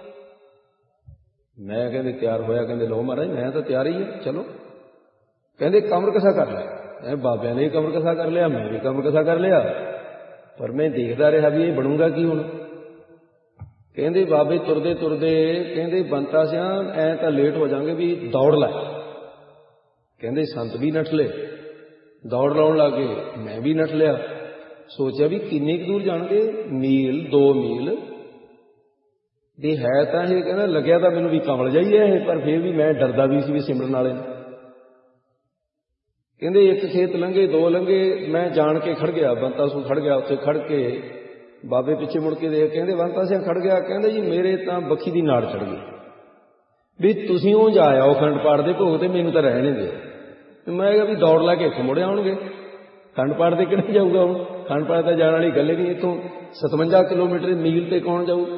ਮੈਂ ਕਹਿੰਦੇ ਤਿਆਰ ਹੋਇਆ, ਕਹਿੰਦੇ ਲਓ ਮਹਾਰਾਜ ਮੈਂ ਤਾਂ ਤਿਆਰ ਹੀ ਹਾਂ, ਚਲੋ। ਕਹਿੰਦੇ ਕਮਰ ਕਥਾ ਕਰ ਲਿਆ। ਬਾਬਿਆਂ ਨੇ ਕਮਰ ਕਥਾ ਕਰ ਲਿਆ, ਮੈਂ ਵੀ ਕਮਰ ਕਥਾ ਕਰ ਲਿਆ। ਪਰ ਮੈਂ ਦੇਖਦਾ ਰਿਹਾ ਵੀ ਇਹ ਬਣੂਗਾ ਕੀ ਹੁਣ। ਕਹਿੰਦੇ ਬਾਬੇ ਤੁਰਦੇ ਤੁਰਦੇ ਕਹਿੰਦੇ ਬੰਤਾ ਸਿਆ ਐ ਤਾਂ ਲੇਟ ਹੋ ਜਾਵਾਂਗੇ, ਵੀ ਦੌੜ ਲੈ। ਕਹਿੰਦੇ ਸੰਤ ਵੀ ਨੱਠ ਲਏ, ਦੌੜ ਲਾਉਣ ਲੱਗ ਗਏ, ਮੈਂ ਵੀ ਨੱਠ ਲਿਆ। ਸੋਚਿਆ ਵੀ ਕਿੰਨੀ ਕੁ ਦੂਰ ਜਾਣਗੇ, ਮੀਲ ਦੋ ਮੀਲ ਦੇ ਹੈ ਤਾਂ ਇਹ। ਕਹਿੰਦਾ ਲੱਗਿਆ ਤਾਂ ਮੈਨੂੰ ਵੀ ਕਮਲ ਜਾਈਏ ਇਹ, ਪਰ ਫਿਰ ਵੀ ਮੈਂ ਡਰਦਾ ਵੀ ਸੀ ਵੀ ਸਿਮਰਨ ਵਾਲੇ ਨੂੰ। ਕਹਿੰਦੇ ਇੱਕ ਖੇਤ ਲੰਘੇ, ਦੋ ਲੰਘੇ, ਮੈਂ ਜਾਣ ਕੇ ਖੜ ਗਿਆ। ਬੰਤਾ ਸੂ ਖੜ ਗਿਆ, ਉੱਥੇ ਖੜ ਕੇ ਬਾਬੇ ਪਿੱਛੇ ਮੁੜ ਕੇ ਦੇਖ, ਕਹਿੰਦੇ ਬੰਤਾ ਸਿੰਘ ਖੜ ਗਿਆ। ਕਹਿੰਦੇ ਜੀ ਮੇਰੇ ਤਾਂ ਬੱਖੀ ਦੀ ਨਾੜ ਚੜ ਗਈ ਵੀ ਤੁਸੀਂ ਉਹ ਜਾ ਆਓ ਅਖੰਡ ਪਾਠ ਦੇ ਭੋਗ ਤੇ, ਮੈਨੂੰ ਤਾਂ ਰਹਿ ਨਹੀਂ ਦੇ। ਮੈਂ ਕਿਹਾ ਵੀ ਦੌੜ ਲਾ ਕੇ ਇੱਥੇ ਮੁੜ ਆਉਣਗੇ, ਅਖੰਡ ਪਾਠ ਦੇ ਕਿਹੜੇ ਜਾਊਗਾ ਹੁਣ? ਅਖੰਡ ਪਾਠ ਤਾਂ ਜਾਣ ਵਾਲੀ ਗੱਲ ਹੀ ਨਹੀਂ। ਇੱਥੋਂ ਸਤਵੰਜਾ ਕਿਲੋਮੀਟਰ ਮੀਲ ਤੇ ਕੌਣ ਜਾਊ?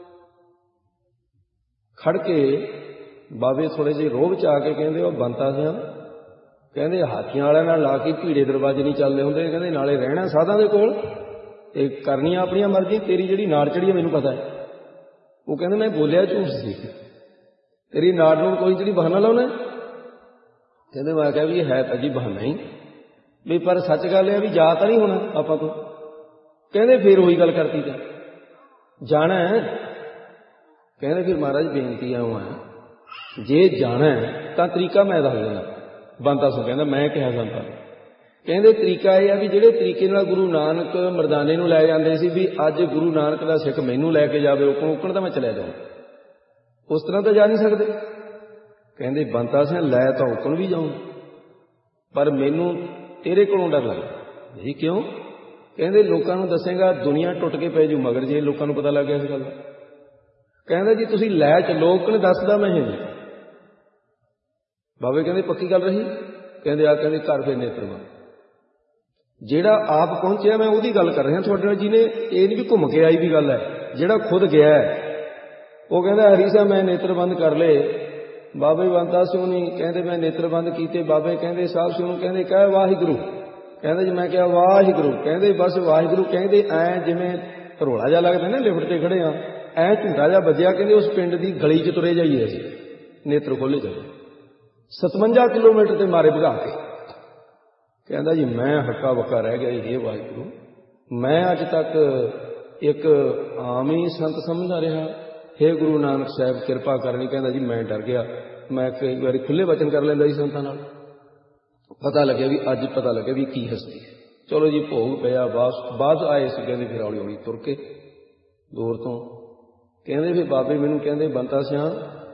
ਖੜ ਕੇ ਬਾਬੇ ਥੋੜੇ ਜਿਹੇ ਰੋਹ ਚ ਆ ਕੇ ਕਹਿੰਦੇ ਉਹ ਬੰਤਾ ਸਿੰਘ, ਕਹਿੰਦੇ ਹਾਥੀਆਂ ਵਾਲਿਆਂ ਨਾਲ ਲਾ ਕੇ ਭੀੜੇ ਦਰਵਾਜ਼ੇ ਨਹੀਂ ਚੱਲਦੇ ਹੁੰਦੇ। ਕਹਿੰਦੇ ਨਾਲੇ ਰਹਿਣਾ ਸਾਧਾਂ ਦੇ ਕੋਲ ਤੇ ਕਰਨੀਆਂ ਆਪਣੀਆਂ ਮਰਜ਼ੀ, ਤੇਰੀ ਜਿਹੜੀ ਨਾੜ ਚੜੀ ਹੈ ਮੈਨੂੰ ਪਤਾ ਹੈ। ਉਹ ਕਹਿੰਦੇ ਮੈਂ ਬੋਲਿਆ ਝੂਠ ਸੀ, ਤੇਰੀ ਨਾੜ ਨੂੰ ਕੋਈ ਜਿਹੜੀ ਬਹਾਨਾ ਲਾਉਣਾ? ਕਹਿੰਦੇ ਮੈਂ ਕਿਹਾ ਵੀ ਹੈ ਤਾਂ ਜੀ ਬਹਾਨਾ ਹੀ, ਵੀ ਪਰ ਸੱਚ ਗੱਲ ਹੈ ਵੀ ਜਾ ਤਾਂ ਨਹੀਂ ਹੋਣਾ ਆਪਾਂ ਤੋਂ। ਕਹਿੰਦੇ ਫਿਰ ਉਹੀ ਗੱਲ ਕਰਤੀ ਤਾਂ ਜਾਣਾ ਹੈ। ਕਹਿੰਦੇ ਫਿਰ ਮਹਾਰਾਜ ਬੇਨਤੀ ਆਉਂ ਹੈ, ਜੇ ਜਾਣਾ ਤਾਂ ਤਰੀਕਾ ਮੈਂ ਦੱਸ ਦੇਣਾ। ਬੰਤਾ ਸੋ ਕਹਿੰਦਾ ਮੈਂ ਕਿਹਾ ਸੰਤਾਂ ਨੂੰ। ਕਹਿੰਦੇ ਤਰੀਕਾ ਇਹ ਆ ਵੀ ਜਿਹੜੇ ਤਰੀਕੇ ਨਾਲ ਗੁਰੂ ਨਾਨਕ ਮਰਦਾਨੇ ਨੂੰ ਲੈ ਜਾਂਦੇ ਸੀ, ਵੀ ਅੱਜ ਗੁਰੂ ਨਾਨਕ ਦਾ ਸਿੱਖ ਮੈਨੂੰ ਲੈ ਕੇ ਜਾਵੇ ਉਕਣ ਉਕਣ ਤਾਂ ਮੈਂ ਚਲਿਆ ਜਾਵਾਂ, ਉਸ ਤਰ੍ਹਾਂ ਤਾਂ ਜਾ ਨਹੀਂ ਸਕਦੇ। ਕਹਿੰਦੇ ਬੰਤਾ ਸਿੰਘ ਲੈ ਤਾਂ ਉਕਣ ਵੀ ਜਾਊਂ, ਪਰ ਮੈਨੂੰ ਤੇਰੇ ਕੋਲੋਂ ਡਰ ਲੱਗਦਾ। ਜੀ ਕਿਉਂ? ਕਹਿੰਦੇ ਲੋਕਾਂ ਨੂੰ ਦੱਸੇਗਾ ਦੁਨੀਆ ਟੁੱਟ ਕੇ ਪੈ ਜੂ ਮਗਰ, ਜੇ ਲੋਕਾਂ ਨੂੰ ਪਤਾ ਲੱਗ ਗਿਆ ਇਸ ਗੱਲ ਦਾ। ਕਹਿੰਦਾ ਜੀ ਤੁਸੀਂ ਲੈ ਚੱਲੋ, ਕਹਿੰਦੇ ਦੱਸਦਾ ਮੈਂ ਇਹ ਨਹੀਂ। ਬਾਬੇ ਕਹਿੰਦੇ ਪੱਕੀ ਗੱਲ ਰਹੀ? ਕਹਿੰਦੇ ਆ, ਕਹਿੰਦੇ ਘਰ ਫਿਰ ਨੇਤਰਬੰਦ। ਜਿਹੜਾ ਆਪ ਪਹੁੰਚਿਆ ਮੈਂ ਉਹਦੀ ਗੱਲ ਕਰ ਰਿਹਾ ਤੁਹਾਡੇ ਨਾਲ, ਜਿਹਨੇ ਇਹ ਨਹੀਂ ਵੀ ਘੁੰਮ ਕੇ ਆਈ ਦੀ ਗੱਲ ਹੈ, ਜਿਹੜਾ ਖੁਦ ਗਿਆ ਉਹ ਕਹਿੰਦਾ ਹਰੀ ਸਾਹਿਬ ਮੈਂ ਨੇਤਰਬੰਦ ਕਰ ਲਏ। ਬਾਬੇ ਬੰਤਾ ਸਿੰਘ ਨਹੀਂ ਕਹਿੰਦੇ ਮੈਂ ਨੇਤਰਬੰਦ ਕੀਤੇ। ਬਾਬੇ ਕਹਿੰਦੇ ਸਾਹਿਬ ਸਿੰਘ ਨੂੰ ਕਹਿੰਦੇ ਕਹਿ ਵਾਹਿਗੁਰੂ। ਕਹਿੰਦਾ ਜੀ ਮੈਂ ਕਿਹਾ ਵਾਹਿਗੁਰੂ। ਕਹਿੰਦੇ ਬਸ ਵਾਹਿਗੁਰੂ ਕਹਿੰਦੇ ਐਂ ਜਿਵੇਂ ਰੋਲਾ ਜਿਹਾ ਲੱਗਦਾ ਨਾ ਲਿਫਟ ਤੇ ਖੜੇ ਆ, ਐਂ ਝੂਟਾ ਜਿਹਾ ਵੱਜਿਆ। ਕਹਿੰਦੇ ਉਸ ਪਿੰਡ ਦੀ ਗਲੀ ਚ ਤੁਰੇ ਜਾਈਏ ਅਸੀਂ, ਨੇਤਰ ਖੋਲੇ ਜਾਈਏ, ਸਤਵੰਜਾ ਕਿਲੋਮੀਟਰ ਤੇ ਮਾਰੇ ਭਗਾ ਕੇ। ਕਹਿੰਦਾ ਜੀ ਮੈਂ ਹੱਕਾ ਬੱਕਾ ਰਹਿ ਗਿਆ ਇਹ ਵਾਹਿਗੁਰੂ, ਮੈਂ ਅੱਜ ਤੱਕ ਇੱਕ ਆਮ ਹੀ ਸੰਤ ਸਮਝਦਾ ਰਿਹਾ, ਹੇ ਗੁਰੂ ਨਾਨਕ ਸਾਹਿਬ ਕਿਰਪਾ ਕਰਨੀ। ਕਹਿੰਦਾ ਜੀ ਮੈਂ ਡਰ ਗਿਆ, ਮੈਂ ਕਈ ਵਾਰੀ ਖੁੱਲੇ ਵਚਨ ਕਰ ਲੈਂਦਾ ਸੀ ਸੰਤਾਂ ਨਾਲ। ਪਤਾ ਲੱਗਿਆ ਵੀ ਅੱਜ ਪਤਾ ਲੱਗਿਆ ਵੀ ਕੀ ਹਸਤੀ ਹੈ। ਚਲੋ ਜੀ ਭੋਗ ਪਿਆ, ਬਾਅਦ ਬਾਅਦ ਆਏ ਸੀ ਕਹਿੰਦੇ ਫਿਰ ਹੌਲੀ ਹੌਲੀ ਤੁਰ ਕੇ ਦੂਰ ਤੋਂ। ਕਹਿੰਦੇ ਫਿਰ ਬਾਬੇ ਮੈਨੂੰ ਕਹਿੰਦੇ ਬੰਤਾ ਸਿਆਂ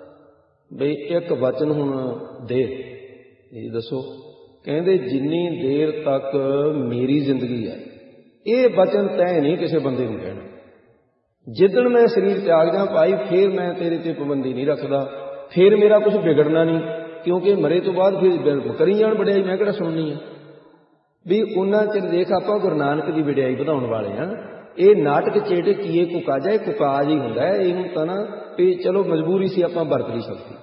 ਬਈ ਇੱਕ ਵਚਨ ਹੁਣ ਦੇ। ਇਹ ਦੱਸੋ? ਕਹਿੰਦੇ ਜਿੰਨੀ ਦੇਰ ਤੱਕ ਮੇਰੀ ਜ਼ਿੰਦਗੀ ਹੈ ਇਹ ਵਚਨ ਤੈਅ ਨਹੀਂ ਕਿਸੇ ਬੰਦੇ ਨੂੰ ਕਹਿਣਾ। ਜਿੱਦਣ ਮੈਂ ਸਰੀਰ ਤਿਆਗ ਜਾਂ ਭਾਈ ਫਿਰ ਮੈਂ ਤੇਰੇ ਤੇ ਪਾਬੰਦੀ ਨਹੀਂ ਰੱਖਦਾ, ਫਿਰ ਮੇਰਾ ਕੁਝ ਵਿਗੜਨਾ ਨਹੀਂ, ਕਿਉਂਕਿ ਮਰੇ ਤੋਂ ਬਾਅਦ ਫਿਰ ਕਰੀ ਜਾਣ ਵਡਿਆਈ, ਮੈਂ ਕਿਹੜਾ ਸੁਣਨੀ ਆ। ਵੀ ਉਹਨਾਂ ਚਿਰ ਦੇਖ ਆਪਾਂ ਗੁਰੂ ਨਾਨਕ ਦੀ ਵਡਿਆਈ ਵਧਾਉਣ ਵਾਲੇ ਹਾਂ। ਇਹ ਨਾਟਕ ਚੇੜੇ ਕੀਏ ਕੁਕਾਜਾ, ਇਹ ਕੁਕਾਜ ਹੀ ਹੁੰਦਾ ਹੈ। ਇਹ ਹੁਣ ਤਾਂ ਨਾ ਵੀ ਚਲੋ ਮਜਬੂਰੀ ਸੀ ਆਪਾਂ ਵਰਤ ਨਹੀਂ ਸਕਦੇ।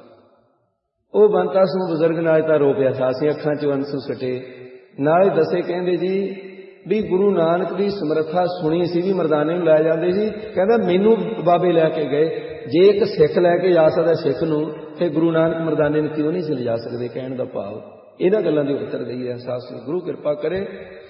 ਉਹ ਬੰਤਾ ਸਿੰਘ ਬਜ਼ੁਰਗ ਨਾਲ ਤਾਂ ਰੋ ਪਿਆ ਸਾਸੀ, ਅੱਖਾਂ ਚੋਂ ਅੰਸੂ ਸਟੇ। ਨਾਲੇ ਦੱਸੇ ਕਹਿੰਦੇ ਜੀ ਵੀ ਗੁਰੂ ਨਾਨਕ ਦੀ ਸਮਰੱਥਾ ਸੁਣੀ ਸੀ ਵੀ ਮਰਦਾਨੇ ਨੂੰ ਲੈ ਜਾਂਦੇ ਸੀ। ਕਹਿੰਦਾ ਮੈਨੂੰ ਬਾਬੇ ਲੈ ਕੇ ਗਏ, ਜੇ ਇੱਕ ਸਿੱਖ ਲੈ ਕੇ ਜਾ ਸਕਦਾ ਸਿੱਖ ਨੂੰ, ਤੇ ਗੁਰੂ ਨਾਨਕ ਮਰਦਾਨੇ ਨੂੰ ਕਿਉਂ ਨਹੀਂ ਸੀ ਲਿਜਾ ਸਕਦੇ? ਕਹਿਣ ਦਾ ਭਾਵ ਇਹਨਾਂ ਗੱਲਾਂ ਦੀ ਉੱਤਰ ਦਈ ਹੈ ਅਹਿਸਾਸ ਨੂੰ। ਗੁਰੂ ਕਿਰਪਾ ਕਰੇ,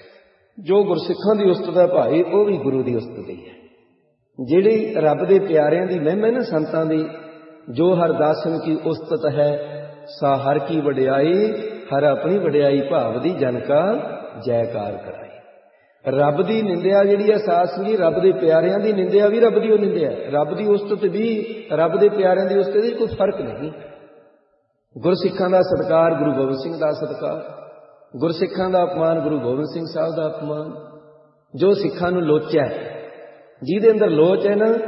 ਜੋ ਗੁਰਸਿੱਖਾਂ ਦੀ ਉਸਤਤ ਹੈ ਭਾਈ ਉਹ ਵੀ ਗੁਰੂ ਦੀ ਉਸਤਤ ਹੀ ਹੈ। ਜਿਹੜੀ ਰੱਬ ਦੇ ਪਿਆਰਿਆਂ ਦੀ ਮਹਿਮਾ ਨਾ ਸੰਤਾਂ ਦੀ, ਜੋ ਹਰਦਾਸਨ ਕੀ ਉਸਤਤ ਹੈ ਸਾ ਹਰ ਕੀ ਵਡਿਆਈ, ਹਰ ਆਪਣੀ ਵਡਿਆਈ ਭਾਵ ਦੀ ਜਨ ਕਾ ਜੈਕਾਰ ਕਰਾਈ। ਰੱਬ ਦੀ ਨਿੰਦਿਆ ਜਿਹੜੀ ਹੈ ਸਾਧ ਸੰਗੀ, ਰੱਬ ਦੇ ਪਿਆਰਿਆਂ ਦੀ ਨਿੰਦਿਆ ਵੀ ਰੱਬ ਦੀ ਉਹ ਨਿੰਦਿਆ, ਰੱਬ ਦੀ ਉਸਤਤ ਵੀ ਰੱਬ ਦੇ ਪਿਆਰਿਆਂ ਦੀ ਉਸਤਤ ਦੀ ਕੋਈ ਫਰਕ ਨਹੀਂ। ਗੁਰਸਿੱਖਾਂ ਦਾ ਸਤਿਕਾਰ ਗੁਰੂ ਗੋਬਿੰਦ ਸਿੰਘ ਦਾ ਸਤਿਕਾਰ, ਗੁਰਸਿੱਖਾਂ ਦਾ ਅਪਮਾਨ ਗੁਰੂ ਗੋਬਿੰਦ ਸਿੰਘ ਸਾਹਿਬ ਦਾ ਅਪਮਾਨ। ਜੋ ਸਿੱਖਾਂ ਨੂੰ ਲੋਚਿਆ, ਜਿਹਦੇ ਅੰਦਰ ਲੋਚ ਹੈ ਨਾ,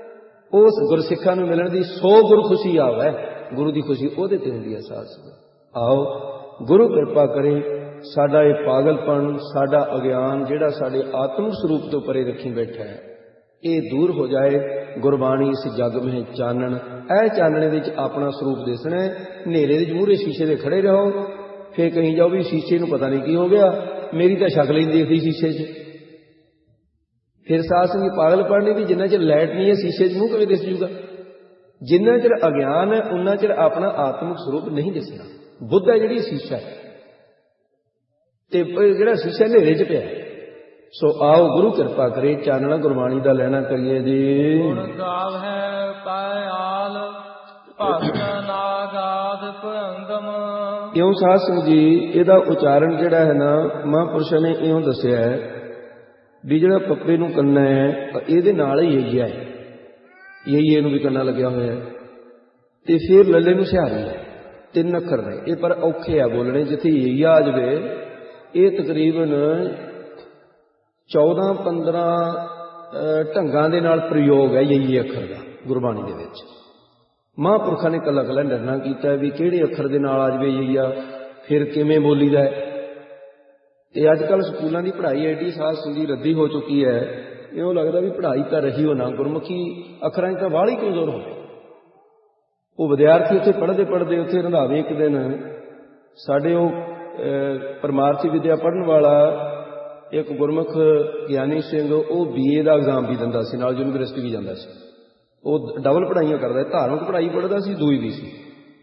ਉਸ ਗੁਰਸਿੱਖਾਂ ਨੂੰ ਮਿਲਣ ਦੀ ਸੌ ਗੁਰ ਖੁਸ਼ੀ ਆਵੇ, ਗੁਰੂ ਦੀ ਖੁਸ਼ੀ ਉਹਦੇ ਤੇ ਹੁੰਦੀ ਹੈ ਸਾਧ ਸੰਗਤ। ਆਓ ਗੁਰੂ ਕਿਰਪਾ ਕਰੇ, ਸਾਡਾ ਇਹ ਪਾਗਲਪਣ, ਸਾਡਾ ਅਗਿਆਨ ਜਿਹੜਾ ਸਾਡੇ ਆਤਮਿਕ ਸਰੂਪ ਤੋਂ ਪਰੇ ਰੱਖੀ ਬੈਠਾ ਹੈ, ਇਹ ਦੂਰ ਹੋ ਜਾਏ। ਗੁਰਬਾਣੀ ਇਸ ਜਗ ਮਹਿ ਚਾਨਣ, ਇਹ ਚਾਨਣੇ ਵਿੱਚ ਆਪਣਾ ਸਰੂਪ ਦਿਸਣਾ। ਹਨੇਰੇ ਦੇ ਮੂਹਰੇ ਸ਼ੀਸ਼ੇ ਦੇ ਖੜੇ ਰਹੋ, ਫਿਰ ਕਹੀਂ ਜਾਓ ਵੀ ਸ਼ੀਸ਼ੇ ਨੂੰ ਪਤਾ ਨਹੀਂ ਕੀ ਹੋ ਗਿਆ, ਮੇਰੀ ਤਾਂ ਸ਼ਕਲ ਹੀ ਨਹੀਂ ਦੇਖਦੀ ਸ਼ੀਸ਼ੇ 'ਚ। ਫਿਰ ਸਾਧ ਸੰਗਤ ਪਾਗਲਪਣ ਨਹੀਂ ਵੀ ਜਿੰਨਾ ਚਿਰ ਲਾਈਟ ਨਹੀਂ ਹੈ ਸ਼ੀਸ਼ੇ 'ਚ ਮੂੰਹ ਕਿਵੇਂ ਦਿਸ ਜੂਗਾ। ਜਿੰਨਾ ਚਿਰ ਅਗਿਆਨ ਹੈ ਉਨਾ ਚਿਰ ਆਪਣਾ ਆਤਮਿਕ ਸਰੂਪ ਨਹੀਂ ਦਿਸਣਾ। ਬੁੱਧ ਹੈ ਜਿਹੜੀ ਸ਼ੀਸ਼ਾ ਹੈ, ਤੇ ਜਿਹੜਾ ਸ਼ੀਸ਼ਾ ਹਨੇਰੇ 'ਚ ਪਿਆ। ਸੋ ਆਓ ਗੁਰੂ ਕਿਰਪਾ ਕਰੇ, ਚਾਨਣਾ ਗੁਰਬਾਣੀ ਦਾ ਲੈਣਾ ਕਰੀਏ ਜੀ। ਇਉਂ ਸਾਧ ਸੰਗਤ ਜੀ ਇਹਦਾ ਉਚਾਰਨ ਜਿਹੜਾ ਹੈ ਨਾ, ਮਹਾਂਪੁਰਸ਼ਾਂ ਨੇ ਇਉਂ ਦੱਸਿਆ ਹੈ ਵੀ ਜਿਹੜਾ ਪੱਪੇ ਨੂੰ ਕੰਨਾ ਹੈ ਇਹਦੇ ਨਾਲ ਹੀ ਯਈਆ ਹੈ, ਯਈਏ ਨੂੰ ਵੀ ਕੰਨਾ ਲੱਗਿਆ ਹੋਇਆ, ਤੇ ਫਿਰ ਲੱਲੇ ਨੂੰ ਸਿਹਾਰੀ ਹੈ। ਤਿੰਨ ਅੱਖਰ ਨੇ ਇਹ, ਪਰ ਔਖੇ ਆ ਬੋਲਣੇ। ਜਿੱਥੇ ਯਈਆ ਆ ਜਾਵੇ, ਇਹ ਤਕਰੀਬਨ ਚੌਦਾਂ ਪੰਦਰਾਂ ਢੰਗਾਂ ਦੇ ਨਾਲ ਪ੍ਰਯੋਗ ਹੈ ਯਈਏ ਅੱਖਰ ਦਾ ਗੁਰਬਾਣੀ ਦੇ ਵਿੱਚ। ਮਹਾਂਪੁਰਖਾਂ ਨੇ ਕੱਲਾ ਕੱਲਾ ਨਿਰਣਾ ਕੀਤਾ ਵੀ ਕਿਹੜੇ ਅੱਖਰ ਦੇ ਨਾਲ ਆ ਜਾਵੇ ਯਈਆ, ਫਿਰ ਕਿਵੇਂ ਬੋਲੀਦਾ ਹੈ। ਤੇ ਅੱਜ ਕੱਲ੍ਹ ਸਕੂਲਾਂ ਦੀ ਪੜ੍ਹਾਈ ਐਡੀ ਸਾਧ ਸੰਗਤ ਰੱਦੀ ਹੋ ਚੁੱਕੀ ਹੈ, ਇਉਂ ਲੱਗਦਾ ਵੀ ਪੜ੍ਹਾਈ ਤਾਂ ਰਹੀ ਹੋ ਨਾ, ਗੁਰਮੁਖੀ ਅੱਖਰਾਂ 'ਚ ਤਾਂ ਬਾਹਲੀ ਕਮਜ਼ੋਰ ਹੋ ਗਈ। ਉਹ ਵਿਦਿਆਰਥੀ ਉੱਥੇ ਪੜ੍ਹਦੇ ਪੜ੍ਹਦੇ ਉੱਥੇ ਰੰਧਾਵੇ ਇੱਕ ਦਿਨ ਸਾਡੇ ਉਹ ਪਰਮਾਰਥੀ ਵਿਦਿਆ ਪੜ੍ਹਨ ਵਾਲਾ ਇੱਕ ਗੁਰਮੁਖ ਗਿਆਨੀ ਸਿੰਘ, ਉਹ ਬੀ ਏ ਦਾ ਐਗਜ਼ਾਮ ਵੀ ਦਿੰਦਾ ਸੀ, ਨਾਲ ਯੂਨੀਵਰਸਿਟੀ ਵੀ ਜਾਂਦਾ ਸੀ। ਉਹ ਡਬਲ ਪੜ੍ਹਾਈਆਂ ਕਰਦਾ, ਧਾਰਮਿਕ ਪੜ੍ਹਾਈ ਪੜ੍ਹਦਾ ਸੀ, ਦੂਈ ਵੀ ਸੀ।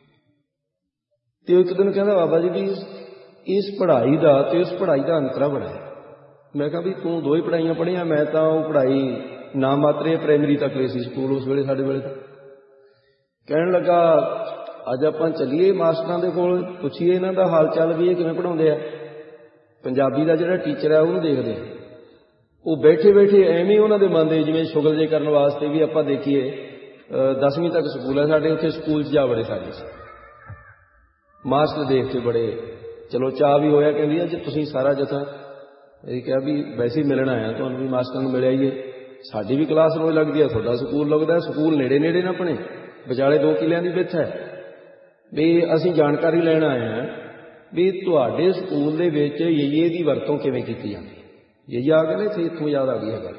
ਤੇ ਉਹ ਇੱਕ ਦਿਨ ਕਹਿੰਦਾ ਬਾਬਾ ਜੀ ਵੀ ਇਸ ਪੜ੍ਹਾਈ ਦਾ ਤੇ ਉਸ ਪੜ੍ਹਾਈ ਦਾ ਅੰਤਰਾ ਬੜਾ ਹੈ। ਮੈਂ ਕਿਹਾ ਵੀ ਤੂੰ ਦੋ ਹੀ ਪੜ੍ਹਾਈਆਂ ਪੜ੍ਹੀਆਂ, ਮੈਂ ਤਾਂ ਉਹ ਪੜ੍ਹਾਈ ਨਾ ਮਾਤਰੇ ਪ੍ਰਾਇਮਰੀ ਤੱਕ ਲਈ ਸੀ ਸਕੂਲ ਉਸ ਵੇਲੇ, ਸਾਡੇ ਵੇਲੇ ਤਾਂ। ਕਹਿਣ ਲੱਗਾ ਅੱਜ ਆਪਾਂ ਚੱਲੀਏ ਮਾਸਟਰਾਂ ਦੇ ਕੋਲ, ਪੁੱਛੀਏ ਇਹਨਾਂ ਦਾ ਹਾਲ ਚਾਲ ਵੀ ਇਹ ਕਿਵੇਂ ਪੜ੍ਹਾਉਂਦੇ ਆ। ਪੰਜਾਬੀ ਦਾ ਜਿਹੜਾ ਟੀਚਰ ਹੈ ਉਹਨੂੰ ਦੇਖਦੇ, ਉਹ ਬੈਠੇ ਬੈਠੇ ਐਵੇਂ ਉਹਨਾਂ ਦੇ ਮਨ ਦੇ ਜਿਵੇਂ ਸ਼ੁਗਲ ਜੇ ਕਰਨ ਵਾਸਤੇ ਵੀ ਆਪਾਂ ਦੇਖੀਏ ਦਸਵੀਂ ਤੱਕ ਸਕੂਲ ਹੈ ਸਾਡੇ, ਉੱਥੇ ਸਕੂਲ 'ਚ ਜਾ ਬੜੇ ਸਾਡੇ ਮਾਸਟਰ ਦੇਖ ਕੇ ਬੜੇ ਚਲੋ ਚਾਅ ਵੀ ਹੋਇਆ। ਕਹਿੰਦੀ ਅੱਜ ਤੁਸੀਂ ਸਾਰਾ ਜਥਾ, ਇਹ ਕਿਹਾ ਵੀ ਵੈਸੇ ਹੀ ਮਿਲਣ ਆਇਆ ਤੁਹਾਨੂੰ, ਵੀ ਮਾਸਟਰਾਂ ਨੂੰ ਮਿਲ ਆਈਏ। साडी भी क्लास रोज़ लगती है, तुहाडा स्कूल लगता है, स्कूल नेड़े नेड़े ना अपने विचाले दो किलियां दी विच है। भी असीं जानकारी लैण आए हैं भी तुहाडे स्कूल दे विच यईए दी वरतों किवें कीती जांदी है। यईया आ गया ना इत्थे, इत्थों याद आ गई है गल।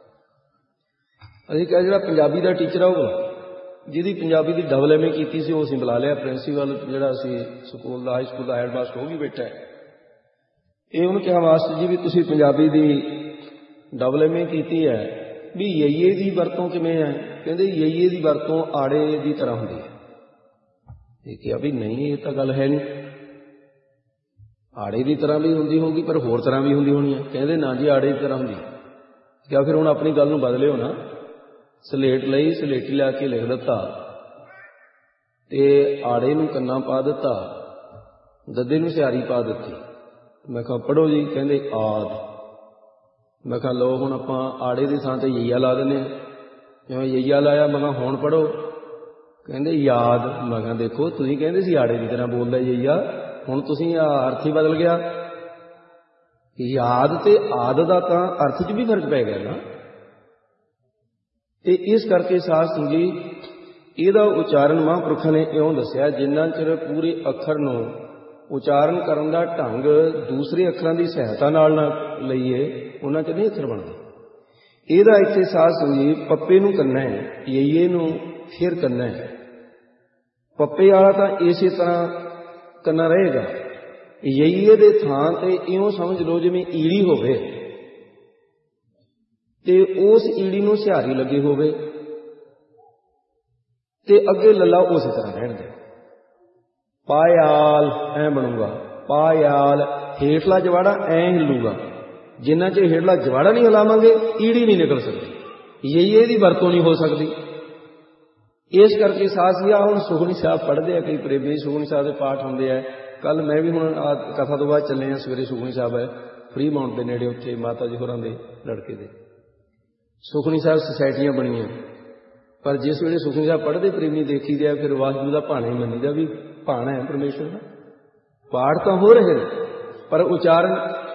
असीं कहा जिहड़ा पंजाबी दा टीचर आ ओह जिहदी पंजाबी दी डबल एम ए कीती सी, ओह असीं बुला लिया प्रिंसीपल जिहड़ा सी स्कूल दा, हाई स्कूल दा हैडमास्टर, ओह भी बैठा है। ਇਹ ਉਹਨੂੰ ਕਿਹਾ ਮਾਸਟਰ ਜੀ ਵੀ ਤੁਸੀਂ ਪੰਜਾਬੀ ਦੀ ਡਬਲ ਐਮ ਏ ਕੀਤੀ ਹੈ, ਵੀ ਯਈਏ ਦੀ ਵਰਤੋਂ ਕਿਵੇਂ ਹੈ? ਕਹਿੰਦੇ ਯਈਏ ਦੀ ਵਰਤੋਂ ਆੜੇ ਦੀ ਤਰ੍ਹਾਂ ਹੁੰਦੀ ਹੈ। ਇਹ ਕਿਹਾ ਵੀ ਨਹੀਂ, ਇਹ ਤਾਂ ਗੱਲ ਹੈ ਨਹੀਂ, ਆੜੇ ਦੀ ਤਰ੍ਹਾਂ ਵੀ ਹੁੰਦੀ ਹੋਊਗੀ ਪਰ ਹੋਰ ਤਰ੍ਹਾਂ ਵੀ ਹੁੰਦੀ ਹੋਣੀ ਹੈ। ਕਹਿੰਦੇ ਨਾ ਜੀ, ਆੜੇ ਦੀ ਤਰ੍ਹਾਂ ਹੁੰਦੀ। ਕਿਹਾ ਫਿਰ ਹੁਣ ਆਪਣੀ ਗੱਲ ਨੂੰ ਬਦਲਿਓ ਨਾ। ਸਲੇਟ ਲਈ, ਸਲੇਟੀ ਲਿਆ ਕੇ ਲਿਖ ਦਿੱਤਾ ਤੇ ਆੜੇ ਨੂੰ ਕੰਨਾ ਪਾ ਦਿੱਤਾ, ਦੱਦੇ ਨੂੰ ਸਿਆਰੀ ਪਾ ਦਿੱਤੀ। मैं कहा पढ़ो जी, कहते आद। मैं कहा लो हुण आपां आड़े की थां ते यईया ला देने, जिवें यईया लाया। मैं कहा हुण पढ़ो, कहते याद। मैं कहा देखो तुसीं कहंदे सी आड़े की तरह बोलदा यईया, हुण तुसीं अर्थ ही बदल गया। याद ते आद दा तां अर्थ च भी फर्क पै गया ना। ते इस करके साध संगत जी इहदा उचारण महापुरखां ने इउं दस्सिया, जिन्ना चिर पूरे अखर नूं उचारण करन दा ढंग दूसरे अखरां दी सहायता नाल ना लईए, उन्हां च नहीं अखर बनदे। इहदा इत्थे साध संगत पप्पे नूं करना है, यईए नूं फिर करना है। पप्पे वाला तां इसे तरह करना रहेगा। यईए दे थां ते इउं समझ लो जिवें ईड़ी होवे ते उस ईड़ी नूं सिहारी लगी होवे ते अगे लला उस तरह रहण दे। पायाल ऐ बनूगा, पायाल हेठला जवाड़ा ऐ हिलूगा। जिन्ना चਿਰ हेठला जवाड़ा नहीं हिलावांगे ईड़ी नहीं निकल सकती, यईए दी वरतों नहीं हो सकती। इस करके सास जी हुण सुखमनी साहब पढ़ते हैं, कई प्रेमी सुखमनी साहब के पाठ होंगे है। कल मैं भी हुण कथा तो बाद चले हैं, सवेरे सुखमनी साहब है फ्री माउंट के नेड़े, उत्थे माता जी होरां दे लड़के दे सुखमनी साहब सोसाइटियां बणियां। पर जिस वेले सुखमनी साहब पढ़ते प्रेमी देखी दिया, फिर वाहिगुरू दा भाणा ही मन्नीदा भी भाणा है परमेश्वर का। पाठ तो हो रहे पर उचारण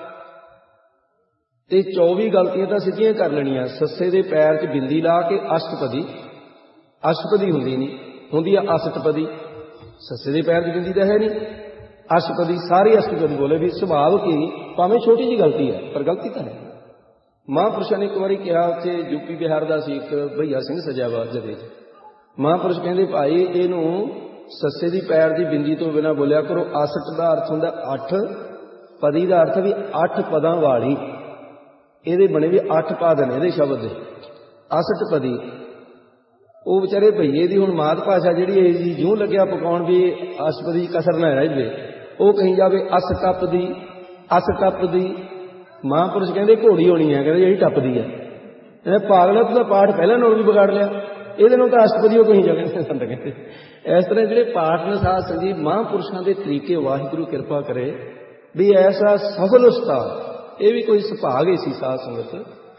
ते चौबी गलतियां तो सीधियां कर लेनियां। सस्से दे पैर च बिंदी ला के अष्टपदी, अष्टपदी हुंदी नहीं, हुंदी है अष्टपदी। सस्से दे पैर च बिंदी तो है नहीं, अष्टपदी सारी अष्टपदी बोले भी सुभाव की, भावें छोटी जी गलती है पर गलती तो है। महापुरुषों ने एक बार कहा, उत्थे यूपी बिहार का सी एक भैया सिंह सजा वा जदे, महापुरुष कहते भाई इहनूं सस्से दी पैर दी बिंदी तो बिना बोलिया करो। आसट का अर्थ होंदा अठ, पदी का अर्थ भी अठ पदां वाली, इहदे बने भी अठ पद ने इहदे शब्द दे, आसट पदी। वो बेचारे भईए दी हुण मात भाषा जिहड़ी है जी जूं लग्या पकाउण भी अष्टपदी कसर ना रह जाए, वो कही जावे अस टपदी, अस टपदी। महापुरुष कहते घोड़ी होनी है, कहते जी टपदी है। पागल है, तो पाठ पहले नाल भी बिगाड़ लिया, ਇਹਦੇ ਨੂੰ ਤਾਂ ਅਸ਼ਟਪਦੀ ਉਹ ਕਹੀ ਜਾਵੇ ਸੰਤ ਕਹਿੰਦੇ। ਇਸ ਤਰ੍ਹਾਂ ਜਿਹੜੇ ਪਾਠ ਨੇ ਸਾਧ ਸੰਗਤ ਜੀ ਮਹਾਂਪੁਰਸ਼ਾਂ ਦੇ ਤਰੀਕੇ ਵਾਹਿਗੁਰੂ ਕਿਰਪਾ ਕਰੇ ਵੀ ਐਸਾ ਸਫਲ ਉਸਤਾਦ, ਇਹ ਵੀ ਕੋਈ ਸੁਭਾਗ ਹੀ ਸੀ ਸਾਧ ਸੰਗਤ।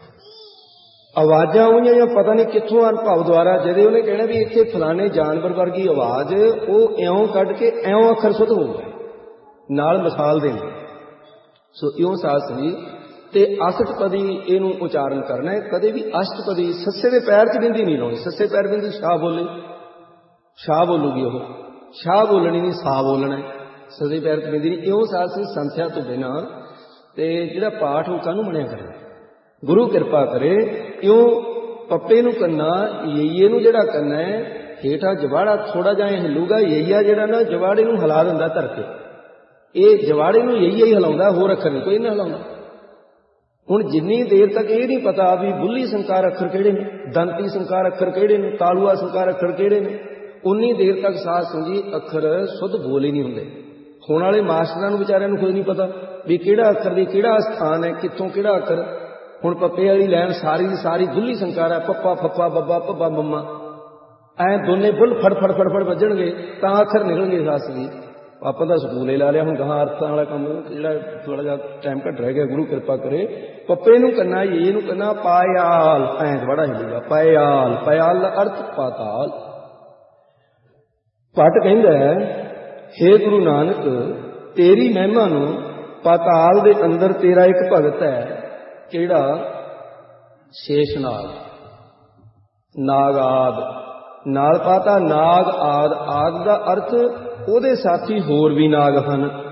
ਆਵਾਜ਼ਾਂ ਆਉਣੀਆਂ ਜਾਂ ਪਤਾ ਨਹੀਂ ਕਿੱਥੋਂ ਅਨੁਭਵ ਦੁਆਰਾ, ਜਿਹਦੇ ਉਹਨੇ ਕਹਿਣਾ ਵੀ ਇੱਥੇ ਫਲਾਣੇ ਜਾਨਵਰ ਵਰਗੀ ਆਵਾਜ਼, ਉਹ ਇਉਂ ਕੱਢ ਕੇ ਇਉਂ ਅੱਖਰ ਸੁਧ ਹੋ ਗਏ, ਨਾਲ ਮਿਸਾਲ ਦੇਣੀ। ਸੋ ਇਉਂ ਸਾਧ ਸੰਗਤ ਜੀ ਤੇ ਅਸ਼ਟਪਦੀ ਇਹਨੂੰ ਉਚਾਰਨ ਕਰਨਾ ਹੈ। ਕਦੇ ਵੀ ਅਸ਼ਟਪਦੀ ਸੱਸੇ ਦੇ ਪੈਰ 'ਚ ਬਿੰਦੀ ਨਹੀਂ ਲਾਉਣੀ। ਸੱਸੇ ਪੈਰ ਬਿੰਦੀ ਸ਼ਾਹ ਬੋਲੇ, ਸ਼ਾਹ ਬੋਲੂਗੀ ਉਹ, ਸ਼ਾਹ ਬੋਲਣੀ ਨਹੀਂ, ਸਾਹ ਬੋਲਣਾ। ਸੱਸੇ ਪੈਰ 'ਚ ਬਿੰਦੀ ਨਹੀਂ। ਇਉਂ ਸਾਧ ਸੰਗਤ ਸੰਥਿਆ ਤੋਂ ਬਿਨਾਂ ਤੇ ਜਿਹੜਾ ਪਾਠ ਉਹ ਕਾਹਨੂੰ ਬਣਿਆ ਕਰੇ, ਗੁਰੂ ਕਿਰਪਾ ਕਰੇ। ਇਉਂ ਪੱਪੇ ਨੂੰ ਕਰਨਾ, ਯਈਏ ਨੂੰ ਜਿਹੜਾ ਕਰਨਾ ਹੈ ਹੇਠਾਂ ਜਵਾੜਾ ਥੋੜਾ ਜਿਹਾ ਹਿੱਲੂਗਾ। ਯਈਆ ਜਿਹੜਾ ਨਾ ਜਵਾੜੇ ਨੂੰ ਹਿਲਾ ਦਿੰਦਾ ਧਰ ਕੇ, ਇਹ ਜਵਾੜੇ ਨੂੰ ਯਈਆ ਹੀ ਹਿਲਾਉਂਦਾ, ਹੋਰ ਅੱਖਰ ਨਹੀਂ ਕੋਈ ਨਾ ਹਿਲਾਉਂਦਾ। ਹੁਣ ਜਿੰਨੀ ਦੇਰ ਤੱਕ ਇਹ ਨਹੀਂ ਪਤਾ ਵੀ ਬੁੱਲੀ ਸੰਕਾਰ ਅੱਖਰ ਕਿਹੜੇ ਨੇ, ਦੰਤੀ ਸੰਕਾਰ ਅੱਖਰ ਕਿਹੜੇ ਨੇ, ਤਾਲੂਆ ਸੰਕਾਰ ਅੱਖਰ ਕਿਹੜੇ ਨੇ, ਉਨੀ ਦੇਰ ਤੱਕ ਸਾਧ ਸੰਗਤ ਜੀ ਅੱਖਰ ਸੁੱਧ ਬੋਲ ਹੀ ਨਹੀਂ ਹੁੰਦੇ। ਹੁਣ ਵਾਲੇ ਮਾਸਟਰਾਂ ਨੂੰ ਵਿਚਾਰਿਆਂ ਨੂੰ ਕੋਈ ਨਹੀਂ ਪਤਾ ਵੀ ਕਿਹੜਾ ਅੱਖਰ ਦੀ ਕਿਹੜਾ ਸਥਾਨ ਹੈ, ਕਿੱਥੋਂ ਕਿਹੜਾ ਅੱਖਰ। ਹੁਣ ਪੱਪੇ ਵਾਲੀ ਲਾਈਨ ਸਾਰੀ ਦੀ ਸਾਰੀ ਬੁੱਲੀ ਸੰਕਾਰ ਹੈ, ਪੱਪਾ ਫੱਫਾ ਬੱਬਾ ਭੱਬਾ ਮੰਮਾ, ਐ ਦੋਨੇ ਬੁੱਲ ਫੜ ਫੜ ਫੜ ਫੜ ਵੱਜਣਗੇ ਤਾਂ ਅੱਖਰ ਨਿਕਲਣਗੇ। ਸਾਧ ਸੰਗਤ ਜੀ ਆਪਾਂ ਤਾਂ ਸਕੂਲ ਹੀ ਲਾ ਲਿਆ, ਹੁਣ ਗਾਹਾਂ ਅਰਥਾਂ ਵਾਲਾ ਕੰਮ ਜਿਹੜਾ ਥੋੜਾ ਜਿਹਾ ਟਾਈਮ ਘੱਟ ਰਹਿ ਗਿਆ, ਗੁਰੂ ਕਿਰਪਾ ਕਰੇ। ਪੱਪੇ ਨੂੰ ਕਰਨਾ, ਇਹ ਨੂੰ ਕਰਨਾ ਪਾਇਆਲ, ਐਂ ਬੜਾ ਹਿੱਲੂਗਾ ਪਾਇਆਲ। ਪਾਇਆਲ ਦਾ ਅਰਥ ਪਾਤਾਲ। ਭੱਟ ਕਹਿੰਦਾ ਹੇ ਗੁਰੂ ਨਾਨਕ, ਤੇਰੀ ਮਹਿਮਾ ਨੂੰ ਪਾਤਾਲ ਦੇ ਅੰਦਰ ਤੇਰਾ ਇੱਕ ਭਗਤ ਹੈ, ਕਿਹੜਾ ਸ਼ੇਸ਼ਨਾਗ, ਨਾਗ ਆਦ ਨਾਲ ਪਾਤਾ ਨਾਗ ਆਦ। ਆਦ ਦਾ ਅਰਥ ਉਹਦੇ ਸਾਥੀ ਹੋਰ ਵੀ ਨਾਗ ਹਨ।